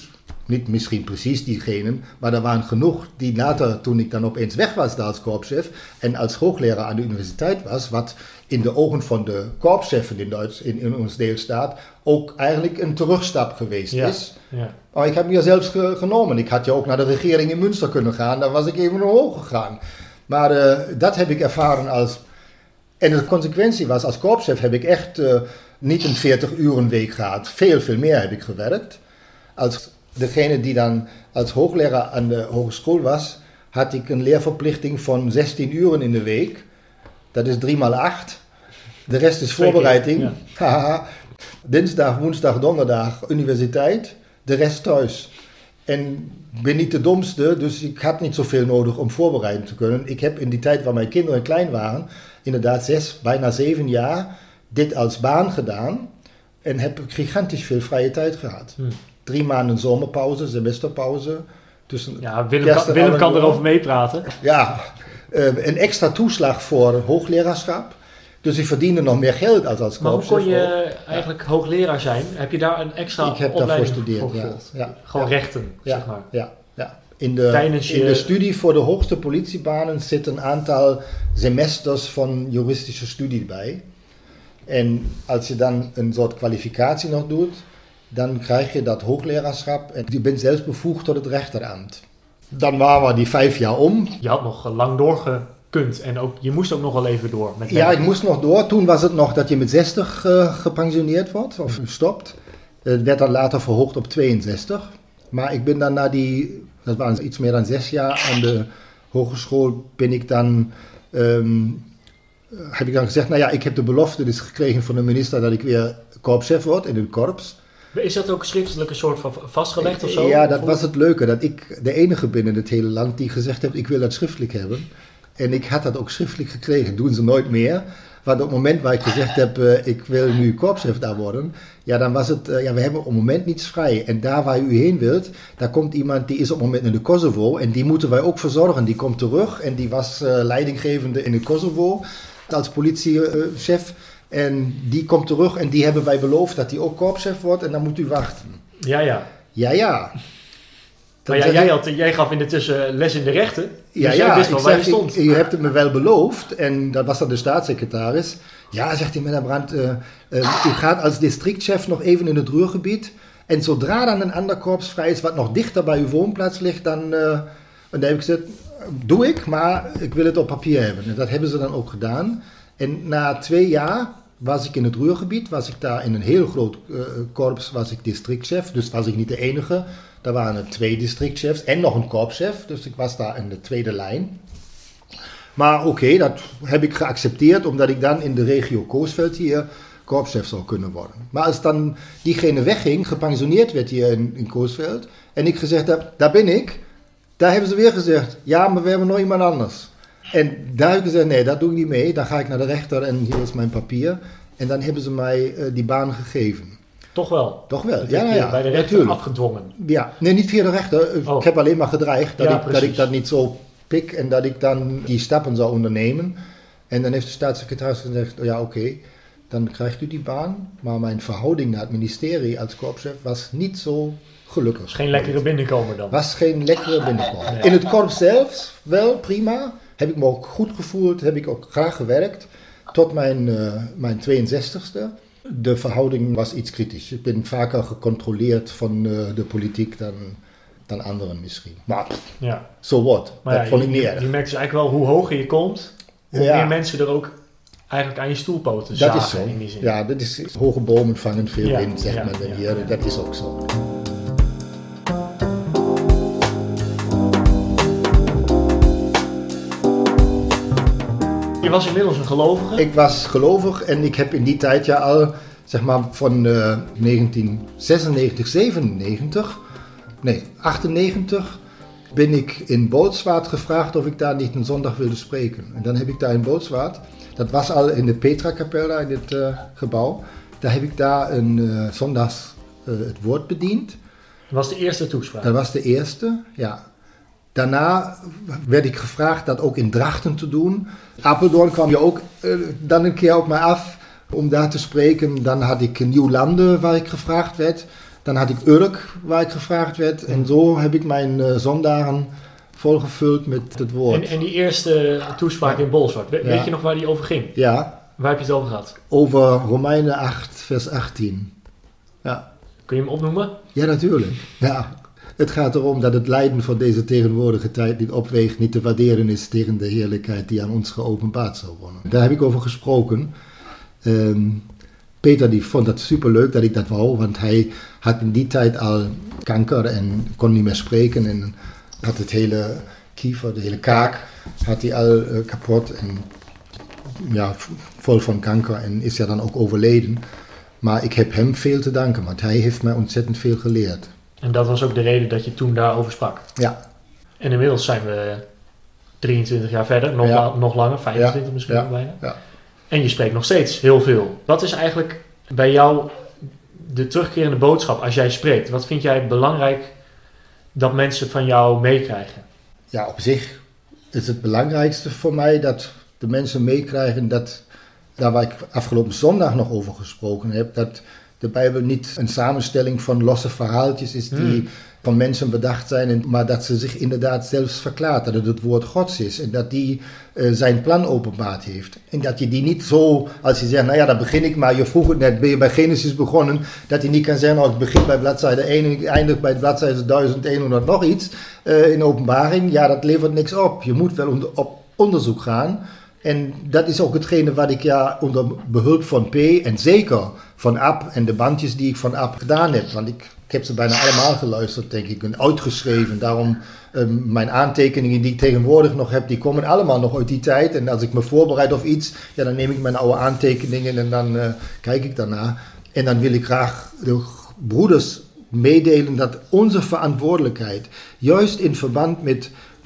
Speaker 1: niet misschien precies diegenen, maar er waren genoeg die later, toen ik dan opeens weg was daar als korpschef en als hoogleraar aan de universiteit was, wat in de ogen van de korpscheffen in ons deelstaat ook eigenlijk een terugstap geweest is.
Speaker 2: Ja.
Speaker 1: Maar ik heb me zelfs genomen. Ik had je ook naar de regering in Münster kunnen gaan, daar was ik even omhoog gegaan. Maar dat heb ik ervaren als... En de consequentie was, als korpschef heb ik echt niet een 40-uren week gehad. Veel, veel meer heb ik gewerkt. Als degene die dan als hoogleraar aan de hogeschool was, had ik een leerverplichting van 16 uren in de week. Dat is 3 x 8. De rest is voorbereiding. Ja. Dinsdag, woensdag, donderdag universiteit. De rest thuis. En ik ben niet de domste, dus ik had niet zoveel nodig om voorbereid te kunnen. Ik heb in die tijd waar mijn kinderen klein waren, inderdaad 6, bijna 7 jaar, dit als baan gedaan. En heb gigantisch veel vrije tijd gehad. 3 maanden zomerpauze, semesterpauze.
Speaker 2: Ja, Willem kan erover meepraten.
Speaker 1: Ja, een extra toeslag voor hoogleraarschap. Dus ik verdiende nog meer geld als korpschef.
Speaker 2: Maar hoe kon je eigenlijk hoogleraar zijn? Heb je daar een extra opleiding
Speaker 1: daarvoor gestudeerd,
Speaker 2: ja. Gewoon rechten, zeg maar.
Speaker 1: Ja. In de studie voor de hoogste politiebanen zit een aantal semesters van juridische studie bij. En als je dan een soort kwalificatie nog doet, dan krijg je dat hoogleraarschap en je bent zelfs bevoegd tot het rechterambt. Dan waren we die 5 jaar om.
Speaker 2: Je had nog lang doorgekund en je moest ook nog wel even door.
Speaker 1: Ja, ik moest nog door. Toen was het nog dat je met 60 gepensioneerd wordt of stopt. Het werd dan later verhoogd op 62. Maar ik ben dan dat waren iets meer dan 6 jaar aan de hogeschool, heb ik dan gezegd, nou ja, ik heb de belofte dus gekregen van de minister dat ik weer korpschef word in het korps.
Speaker 2: Is dat ook schriftelijk een soort van vastgelegd of zo?
Speaker 1: Ja, dat was het leuke, dat ik de enige ben in het hele land die gezegd heeft, ik wil dat schriftelijk hebben. En ik had dat ook schriftelijk gekregen, doen ze nooit meer. Want op het moment waar ik gezegd heb, ik wil nu korpschef daar worden, ja, dan was het, we hebben op het moment niets vrij. En daar waar u heen wilt, daar komt iemand, die is op het moment in de Kosovo en die moeten wij ook verzorgen. Die komt terug en die was leidinggevende in de Kosovo als politiechef. En die komt terug en die hebben wij beloofd dat hij ook korpschef wordt en dan moet u wachten.
Speaker 2: Ja.
Speaker 1: Ja.
Speaker 2: Maar jij gaf in de tussen les in de rechten. Dus
Speaker 1: jij
Speaker 2: wist wel waar je stond.
Speaker 1: Je hebt het me wel beloofd. En dat was dan de staatssecretaris. Ja, zegt hij, meneer Brandt, u gaat als districtchef nog even in het Ruhrgebied. En zodra dan een ander korps vrij is, wat nog dichter bij uw woonplaats ligt, dan heb ik gezegd, doe ik, maar ik wil het op papier hebben. En dat hebben ze dan ook gedaan. En na 2 jaar was ik in het Ruhrgebied, was ik daar in een heel groot korps, was ik districtchef. Dus was ik niet de enige. Daar waren er 2 districtchefs en nog een korpschef. Dus ik was daar in de tweede lijn. Maar oké, dat heb ik geaccepteerd, omdat ik dan in de regio Coesveld hier korpschef zou kunnen worden. Maar als dan diegene wegging, gepensioneerd werd hier in Coesveld, en ik gezegd heb, daar ben ik, daar hebben ze weer gezegd, ja, maar we hebben nog iemand anders. En daar heb ik gezegd, nee, dat doe ik niet mee. Dan ga ik naar de rechter en hier is mijn papier. En dan hebben ze mij die baan gegeven.
Speaker 2: Toch wel?
Speaker 1: Toch wel,
Speaker 2: Dat
Speaker 1: ja.
Speaker 2: Bij de rechter
Speaker 1: natuurlijk.
Speaker 2: Afgedwongen.
Speaker 1: Ja, nee, niet via de rechter. Ik heb alleen maar gedreigd dat ik dat niet zo pik en dat ik dan die stappen zou ondernemen. En dan heeft de staatssecretaris gezegd, ja oké, dan krijgt u die baan. Maar mijn verhouding naar het ministerie als korpschef was niet zo gelukkig.
Speaker 2: Was geen lekkere binnenkomen dan?
Speaker 1: Was geen lekkere binnenkomen.
Speaker 2: Nee.
Speaker 1: In het korps zelf wel, prima. Heb ik me ook goed gevoeld, heb ik ook graag gewerkt. Tot mijn 62e. De verhouding was iets kritisch. Ik ben vaker gecontroleerd van de politiek dan anderen misschien. Maar so what? Dat vond ik niet erg.
Speaker 2: Je merkt dus eigenlijk wel hoe hoger je komt, hoe meer mensen er ook eigenlijk aan je stoelpoten zagen.
Speaker 1: Dat is zo.
Speaker 2: In die zin.
Speaker 1: Ja, dat is hoge bomen vangen veel wind, zeg maar.
Speaker 2: Ja.
Speaker 1: Dat is ook zo.
Speaker 2: Je was inmiddels een gelovige?
Speaker 1: Ik was gelovig en ik heb in die tijd ja al, zeg maar van 1996, 98, ben ik in Bolsward gevraagd of ik daar niet een zondag wilde spreken. En dan heb ik daar in Bolsward, dat was al in de Petra-kapel in het gebouw, daar heb ik daar een zondags het woord bediend.
Speaker 2: Dat was de eerste toespraak?
Speaker 1: Dat was de eerste, ja. Daarna werd ik gevraagd dat ook in Drachten te doen. Apeldoorn kwam je ook dan een keer op mij af om daar te spreken. Dan had ik Nieuwlanden waar ik gevraagd werd. Dan had ik Urk waar ik gevraagd werd. En zo heb ik mijn zondagen volgevuld met het woord.
Speaker 2: En die eerste toespraak in Bolsward, weet je nog waar die over ging?
Speaker 1: Ja.
Speaker 2: Waar heb je het over gehad?
Speaker 1: Over Romeinen 8, vers 18. Ja.
Speaker 2: Kun je hem opnoemen?
Speaker 1: Ja, natuurlijk. Ja. Het gaat erom dat het lijden van deze tegenwoordige tijd niet opweegt, niet te waarderen is tegen de heerlijkheid die aan ons geopenbaard zal worden. Daar heb ik over gesproken. Peter die vond dat superleuk dat ik dat wou, want hij had in die tijd al kanker en kon niet meer spreken en had het hele kiefer, de hele kaak, had hij al kapot en ja, vol van kanker en is ja dan ook overleden. Maar ik heb hem veel te danken, want hij heeft mij ontzettend veel geleerd.
Speaker 2: En dat was ook de reden dat je toen daarover sprak?
Speaker 1: Ja.
Speaker 2: En inmiddels zijn we 23 jaar verder, nog langer, 25 misschien nog bijna.
Speaker 1: Ja.
Speaker 2: En je spreekt nog steeds heel veel. Wat is eigenlijk bij jou de terugkerende boodschap als jij spreekt? Wat vind jij belangrijk dat mensen van jou meekrijgen?
Speaker 1: Ja, op zich is het belangrijkste voor mij dat de mensen meekrijgen dat, daar waar ik afgelopen zondag nog over gesproken heb, dat de Bijbel niet een samenstelling van losse verhaaltjes is die van mensen bedacht zijn, maar dat ze zich inderdaad zelfs verklaart, dat het het woord Gods is en dat die zijn plan openbaard heeft. En dat je die niet zo, als je zegt, nou ja, dan begin ik maar, je vroeg het net, ben je bij Genesis begonnen, dat je niet kan zeggen, nou, ik begin bij bladzijde 1 en ik eindig bij bladzijde 1100 nog iets in openbaring. Ja, dat levert niks op. Je moet wel op onderzoek gaan. En dat is ook hetgene wat ik onder behulp van P en zeker van Ab en de bandjes die ik van Ab gedaan heb. Want ik heb ze bijna allemaal geluisterd, denk ik, en uitgeschreven. Daarom mijn aantekeningen die ik tegenwoordig nog heb, die komen allemaal nog uit die tijd. En als ik me voorbereid of iets, ja, dan neem ik mijn oude aantekeningen en dan kijk ik daarna. En dan wil ik graag de broeders meedelen dat onze verantwoordelijkheid, juist in verband met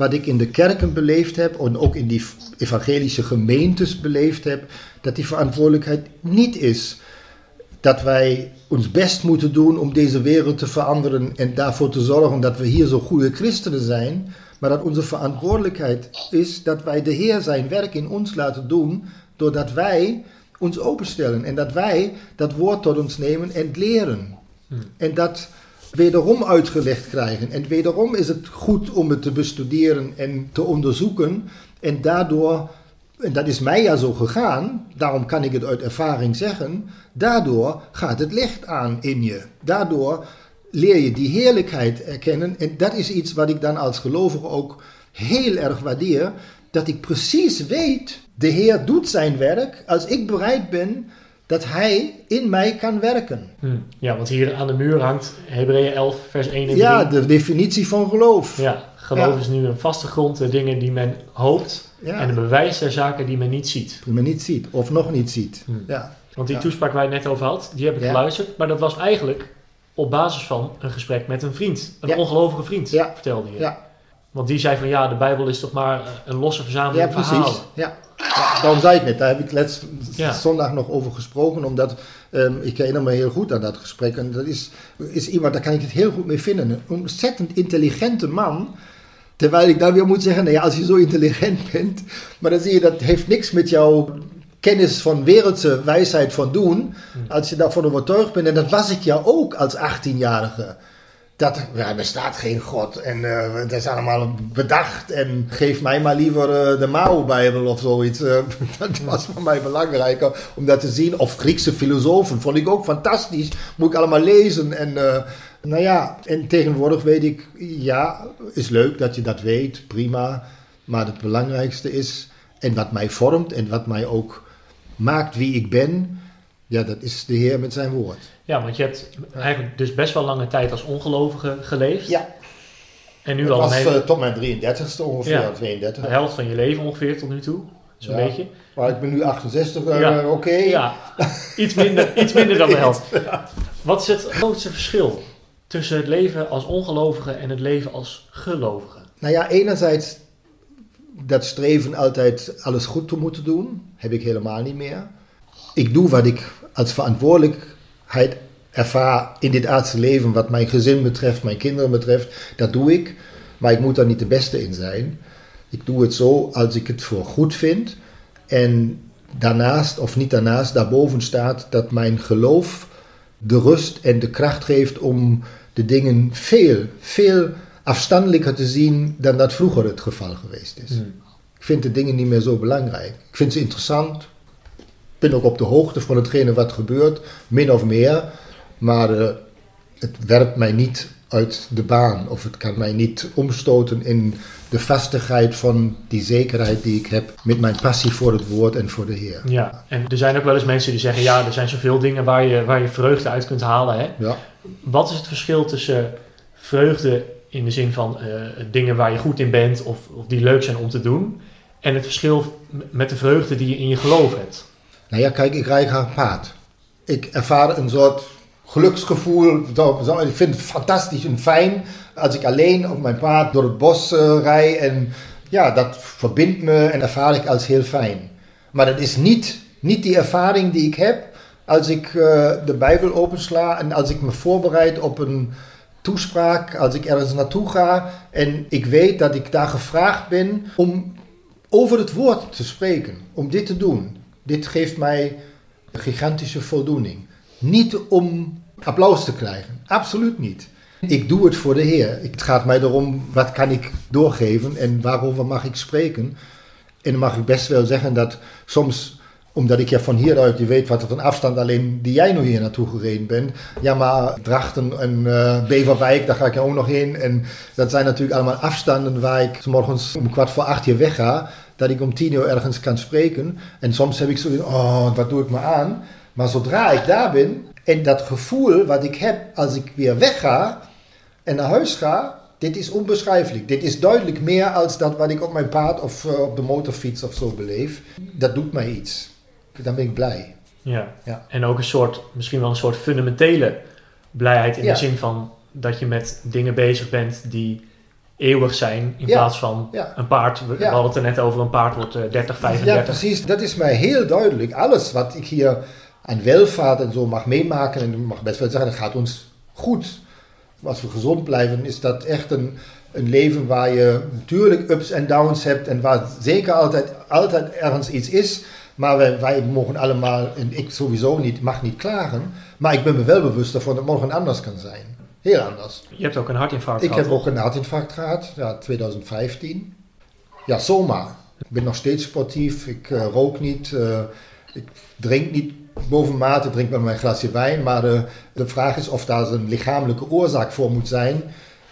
Speaker 1: wat ik in de kerken beleefd heb en ook in die evangelische gemeentes beleefd heb, dat die verantwoordelijkheid niet is dat wij ons best moeten doen om deze wereld te veranderen en daarvoor te zorgen dat we hier zo goede christenen zijn, maar dat onze verantwoordelijkheid is dat wij de Heer zijn werk in ons laten doen, doordat wij ons openstellen en dat wij dat woord tot ons nemen en het leren. En dat wederom uitgelegd krijgen. En wederom is het goed om het te bestuderen en te onderzoeken. En daardoor, en dat is mij ja zo gegaan, daarom kan ik het uit ervaring zeggen, daardoor gaat het licht aan in je. Daardoor leer je die heerlijkheid erkennen. En dat is iets wat ik dan als gelovige ook heel erg waardeer. Dat ik precies weet, de Heer doet zijn werk als ik bereid ben dat hij in mij kan werken.
Speaker 2: Ja, want hier aan de muur hangt Hebreeën 11 vers 1 en 3.
Speaker 1: Ja, de definitie van geloof.
Speaker 2: Ja, geloof is nu een vaste grond, de dingen die men hoopt en een bewijs der zaken die men niet ziet.
Speaker 1: Die men niet ziet, of nog niet ziet. Ja.
Speaker 2: Want die toespraak waar je het net over had, die heb ik geluisterd, maar dat was eigenlijk op basis van een gesprek met een vriend. Een ongelovige vriend, vertelde je. Ja. Want die zei van de Bijbel is toch maar een losse verzameling verhalen.
Speaker 1: Precies. Ja. Daarom zei ik net, daar heb ik zondag nog over gesproken, omdat ik herinner me heel goed aan dat gesprek. En dat is iemand, daar kan ik het heel goed mee vinden. Een ontzettend intelligente man. Terwijl ik dan weer moet zeggen, als je zo intelligent bent, maar dan zie je, dat heeft niks met jouw kennis van wereldse wijsheid van doen. Als je daarvan overtuigd bent, en dat was ik ja ook als 18-jarige. Dat er bestaat geen God en dat is allemaal bedacht en geef mij maar liever de Mao-bijbel of zoiets. Dat was voor mij belangrijker om dat te zien. Of Griekse filosofen vond ik ook fantastisch. Moet ik allemaal lezen. En en tegenwoordig weet ik, is leuk dat je dat weet, prima. Maar het belangrijkste is, en wat mij vormt en wat mij ook maakt wie ik ben, dat is de Heer met zijn woord.
Speaker 2: Ja, want je hebt eigenlijk dus best wel lange tijd als ongelovige geleefd.
Speaker 1: Ja.
Speaker 2: En nu
Speaker 1: het
Speaker 2: al
Speaker 1: was tot mijn 33ste ongeveer, 32.
Speaker 2: De helft van je leven ongeveer tot nu toe, zo'n beetje.
Speaker 1: Maar ik ben nu 68, oké.
Speaker 2: Ja, iets minder dan de helft. Ja. Wat is het grootste verschil tussen het leven als ongelovige en het leven als gelovige?
Speaker 1: Enerzijds dat streven altijd alles goed te moeten doen, heb ik helemaal niet meer. Ik doe wat ik als verantwoordelijkheid ervaar in dit aardse leven, wat mijn gezin betreft, mijn kinderen betreft, dat doe ik. Maar ik moet daar niet de beste in zijn. Ik doe het zo als ik het voor goed vind. En daarnaast, of niet daarnaast, daarboven staat dat mijn geloof de rust en de kracht geeft om de dingen veel afstandelijker te zien dan dat vroeger het geval geweest is. Ik vind de dingen niet meer zo belangrijk. Ik vind ze interessant. Ik ben ook op de hoogte van hetgene wat gebeurt, min of meer. Maar het werpt mij niet uit de baan. Of het kan mij niet omstoten in de vastigheid van die zekerheid die ik heb met mijn passie voor het woord en voor de Heer.
Speaker 2: Ja, en er zijn ook wel eens mensen die zeggen, er zijn zoveel dingen waar je vreugde uit kunt halen. Hè?
Speaker 1: Ja.
Speaker 2: Wat is het verschil tussen vreugde in de zin van dingen waar je goed in bent of die leuk zijn om te doen, en het verschil met de vreugde die je in je geloof hebt?
Speaker 1: Kijk, ik rijd graag paard. Ik ervaar een soort geluksgevoel. Ik vind het fantastisch en fijn als ik alleen op mijn paard door het bos rijd. En dat verbindt me en ervaar ik als heel fijn. Maar dat is niet die ervaring die ik heb als ik de Bijbel opensla en als ik me voorbereid op een toespraak, als ik ergens naartoe ga en ik weet dat ik daar gevraagd ben om over het woord te spreken, om dit te doen. Dit geeft mij gigantische voldoening. Niet om applaus te krijgen, absoluut niet. Ik doe het voor de Heer. Het gaat mij erom, wat kan ik doorgeven en waarover mag ik spreken. En dan mag ik best wel zeggen dat soms, omdat ik van hieruit, je weet wat het een afstand alleen die jij nu hier naartoe gereden bent. Maar Drachten en Beverwijk, daar ga ik ook nog heen. En dat zijn natuurlijk allemaal afstanden waar ik 's morgens om 7:15 hier wegga. Dat ik om 10 uur ergens kan spreken. En soms heb ik zo, wat doe ik me aan? Maar zodra ik daar ben en dat gevoel wat ik heb als ik weer wegga en naar huis ga, dit is onbeschrijfelijk. Dit is duidelijk meer als dat wat ik op mijn paard of op de motorfiets of zo beleef. Dat doet mij iets. Dan ben ik blij.
Speaker 2: Ja. En ook misschien wel een soort fundamentele blijheid in de zin van dat je met dingen bezig bent die eeuwig zijn in plaats van een paard. We hadden het er net over, een paard wordt 30, 35.
Speaker 1: Ja, precies. Dat is mij heel duidelijk. Alles wat ik hier aan welvaart en zo mag meemaken, en ik mag best wel zeggen, dat gaat ons goed. Als we gezond blijven, is dat echt een leven waar je natuurlijk ups en downs hebt en waar zeker altijd ergens iets is. Maar wij mogen allemaal, en ik sowieso niet, mag niet klagen. Maar ik ben me wel bewust dat het morgen anders kan zijn. Heel anders.
Speaker 2: Je hebt ook een hartinfarct
Speaker 1: gehad.
Speaker 2: Ik
Speaker 1: heb ook een hartinfarct gehad, 2015. Ja, zomaar. Ik ben nog steeds sportief, ik rook niet, ik drink niet boven mate, ik drink wel mijn glasje wijn. Maar de vraag is of daar een lichamelijke oorzaak voor moet zijn.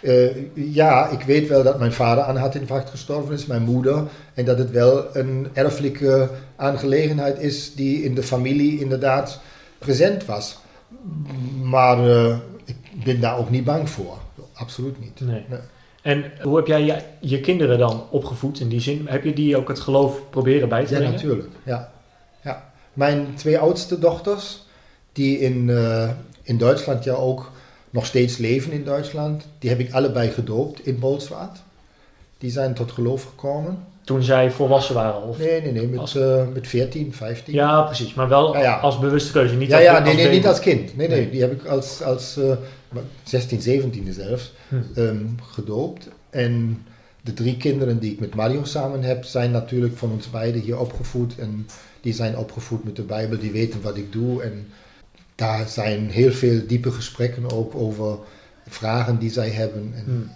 Speaker 1: Ik weet wel dat mijn vader aan hartinfarct gestorven is, mijn moeder. En dat het wel een erfelijke aangelegenheid is die in de familie inderdaad present was. Maar ik ben daar ook niet bang voor. Absoluut niet.
Speaker 2: Nee. En hoe heb jij je kinderen dan opgevoed in die zin? Heb je die ook het geloof proberen bij te brengen?
Speaker 1: Ja, natuurlijk. Ja. Mijn 2 oudste dochters, die in Duitsland ook nog steeds leven in Duitsland, die heb ik allebei gedoopt in Bolsward. Die zijn tot geloof gekomen.
Speaker 2: Toen zij volwassen waren? Of
Speaker 1: nee, met 14, 15.
Speaker 2: Ja, precies. Maar wel als bewuste keuze, niet
Speaker 1: niet als kind. Nee, die heb ik als 16, 17 zelfs gedoopt. En de 3 kinderen die ik met Mario samen heb, zijn natuurlijk van ons beiden hier opgevoed. En die zijn opgevoed met de Bijbel, die weten wat ik doe. En daar zijn heel veel diepe gesprekken ook over vragen die zij hebben. En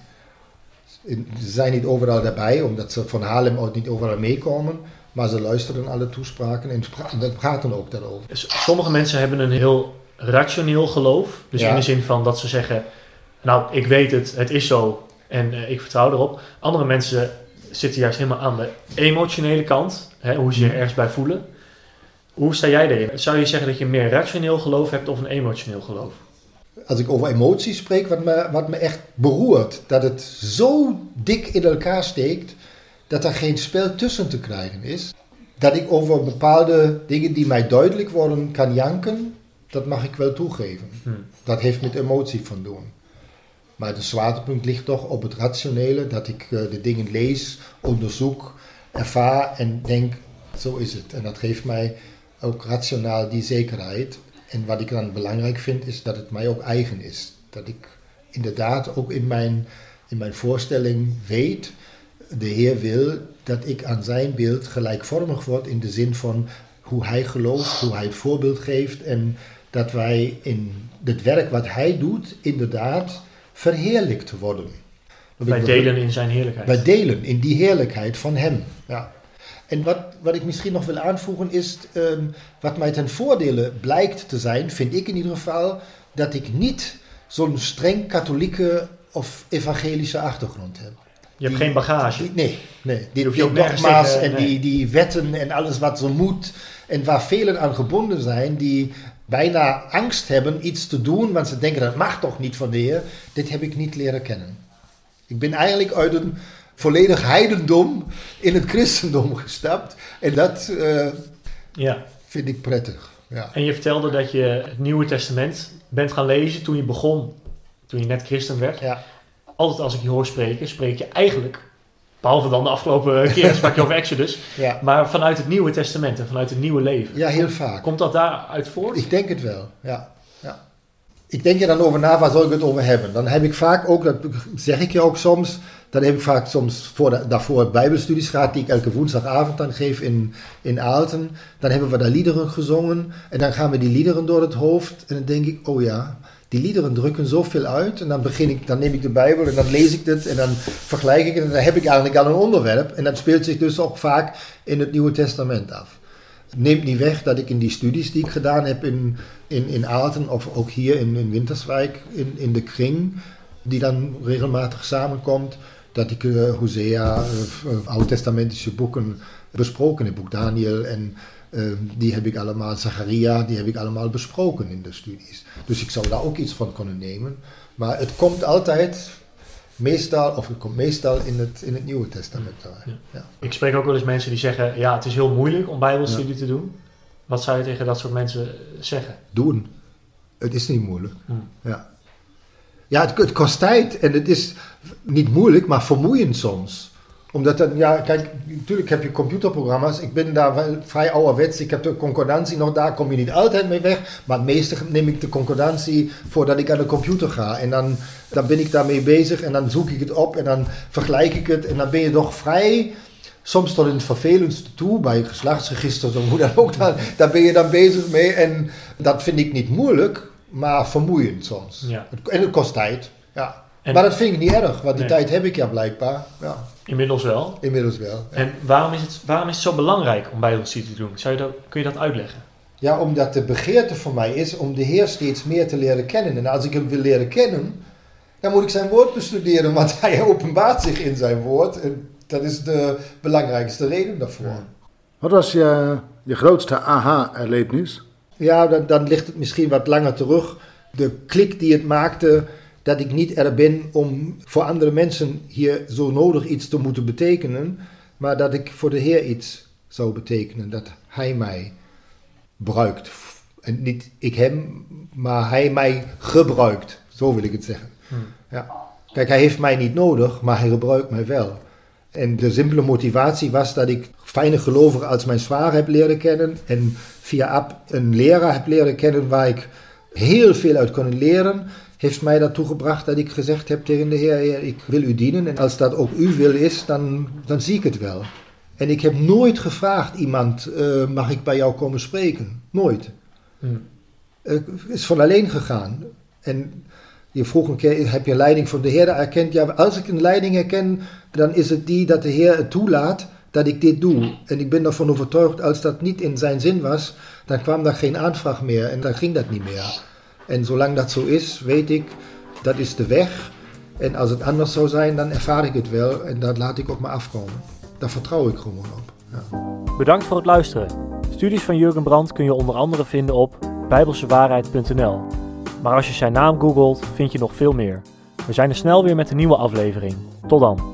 Speaker 1: ze zijn niet overal daarbij, omdat ze van Haarlem ook niet overal meekomen. Maar ze luisteren alle toespraken en praten ook daarover.
Speaker 2: Sommige mensen hebben een heel rationeel geloof. Dus in de zin van dat ze zeggen, nou, ik weet het is zo en ik vertrouw erop. Andere mensen zitten juist helemaal aan de emotionele kant, hoe ze zich ergens bij voelen. Hoe sta jij erin? Zou je zeggen dat je meer rationeel geloof hebt of een emotioneel geloof?
Speaker 1: Als ik over emoties spreek, wat me echt beroert, dat het zo dik in elkaar steekt, dat er geen spel tussen te krijgen is. Dat ik over bepaalde dingen die mij duidelijk worden kan janken, dat mag ik wel toegeven. Dat heeft met emotie van doen. Maar de zwaartepunt ligt toch op het rationele, dat ik de dingen lees, onderzoek, ervaar en denk, zo is het. En dat geeft mij ook rationaal die zekerheid. En wat ik dan belangrijk vind, is dat het mij ook eigen is. Dat ik inderdaad ook in mijn voorstelling weet, de Heer wil dat ik aan zijn beeld gelijkvormig word in de zin van hoe hij gelooft, hoe hij het voorbeeld geeft en dat wij in het werk wat hij doet inderdaad verheerlijkt worden.
Speaker 2: Wij delen in zijn heerlijkheid.
Speaker 1: Wij delen in die heerlijkheid van hem, ja. En wat ik misschien nog wil aanvoegen is, wat mij ten voordele blijkt te zijn, vind ik in ieder geval, dat ik niet zo'n streng katholieke of evangelische achtergrond heb.
Speaker 2: Je hebt geen bagage?
Speaker 1: Nee. Die dogma's en die wetten en alles wat zo moet. En waar velen aan gebonden zijn, die bijna angst hebben iets te doen, want ze denken dat mag toch niet van de Heer. Dit heb ik niet leren kennen. Ik ben eigenlijk uit een volledig heidendom in het christendom gestapt. En dat vind ik prettig. Ja.
Speaker 2: En je vertelde dat je het Nieuwe Testament bent gaan lezen toen je begon, toen je net christen werd.
Speaker 1: Ja.
Speaker 2: Altijd als ik je hoor spreken, spreek je eigenlijk, behalve dan de afgelopen keer sprak je over Exodus, maar vanuit het Nieuwe Testament en vanuit het nieuwe leven.
Speaker 1: Ja, heel vaak.
Speaker 2: Komt dat daaruit voort?
Speaker 1: Ik denk het wel, ja. Ik denk er dan over na, waar zal ik het over hebben? Dan heb ik vaak ook, dat zeg ik je ook soms, dan heb ik vaak soms daarvoor bijbelstudies gehad die ik elke woensdagavond dan geef in Aalten. Dan hebben we daar liederen gezongen en dan gaan we die liederen door het hoofd en dan denk ik, oh ja, die liederen drukken zoveel uit en dan neem ik de Bijbel en dan lees ik het en dan vergelijk ik het en dan heb ik eigenlijk al een onderwerp en dat speelt zich dus ook vaak in het Nieuwe Testament af. Het neemt niet weg dat ik in die studies die ik gedaan heb in Aalten of ook hier in Winterswijk in de kring, die dan regelmatig samenkomt, dat ik Hosea, oud-testamentische boeken besproken heb, boek Daniel en die heb ik allemaal, Zacharia, die heb ik allemaal besproken in de studies. Dus ik zou daar ook iets van kunnen nemen. Maar het komt meestal in het Nieuwe Testament. Ja.
Speaker 2: Ik spreek ook wel eens mensen die zeggen, ja, het is heel moeilijk om bijbelstudie te doen. Wat zou je tegen dat soort mensen zeggen?
Speaker 1: Doen. Het is niet moeilijk. Ja, Ja, het kost tijd en het is niet moeilijk, maar vermoeiend soms. Omdat dan, ja, kijk, natuurlijk heb je computerprogramma's. Ik ben daar wel vrij ouderwets. Ik heb de concordantie nog, daar kom je niet altijd mee weg. Maar het meeste neem ik de concordantie voordat ik aan de computer ga. En dan ben ik daarmee bezig en dan zoek ik het op en dan vergelijk ik het. En dan ben je toch vrij, soms tot in het vervelendste toe, bij geslachtsregisters of hoe dan ook. Daar ben je dan bezig mee. En dat vind ik niet moeilijk, maar vermoeiend soms.
Speaker 2: Ja.
Speaker 1: En het kost tijd, ja.
Speaker 2: En,
Speaker 1: maar dat vind ik niet erg, want die tijd heb ik ja blijkbaar. Ja.
Speaker 2: Inmiddels wel.
Speaker 1: Inmiddels wel. Ja.
Speaker 2: En waarom is het zo belangrijk om bijbelstudie te doen? Kun je dat uitleggen?
Speaker 1: Ja, omdat de begeerte voor mij is om de Heer steeds meer te leren kennen. En als ik hem wil leren kennen, dan moet ik zijn woord bestuderen, want hij openbaart zich in zijn woord. En dat is de belangrijkste reden daarvoor. Ja.
Speaker 3: Wat was je grootste aha-erlevenis?
Speaker 1: Ja, dan ligt het misschien wat langer terug. De klik die het maakte, dat ik niet er ben om voor andere mensen hier zo nodig iets te moeten betekenen, maar dat ik voor de Heer iets zou betekenen. Dat hij mij gebruikt. En niet ik hem, maar hij mij gebruikt. Zo wil ik het zeggen. Ja. Kijk, hij heeft mij niet nodig, maar hij gebruikt mij wel. En de simpele motivatie was dat ik fijne gelovigen als mijn zwaar heb leren kennen. En via Ab een leraar heb leren kennen waar ik heel veel uit kon leren. Heeft mij daartoe gebracht dat ik gezegd heb tegen de Heer, ik wil u dienen. En als dat ook uw wil is, dan zie ik het wel. En ik heb nooit gevraagd iemand, mag ik bij jou komen spreken? Nooit. Het is van alleen gegaan. En je vroeg een keer, heb je leiding van de Heer erkend? Ja, als ik een leiding herken, dan is het die dat de Heer het toelaat dat ik dit doe. En ik ben ervan overtuigd, als dat niet in zijn zin was, dan kwam daar geen aanvraag meer en dan ging dat niet meer. En zolang dat zo is, weet ik, dat is de weg. En als het anders zou zijn, dan ervaar ik het wel en dat laat ik ook maar afkomen. Daar vertrouw ik gewoon op. Ja.
Speaker 2: Bedankt voor het luisteren. Studies van Jurgen Brandt kun je onder andere vinden op bijbelsewaarheid.nl. Maar als je zijn naam googelt, vind je nog veel meer. We zijn er snel weer met een nieuwe aflevering. Tot dan.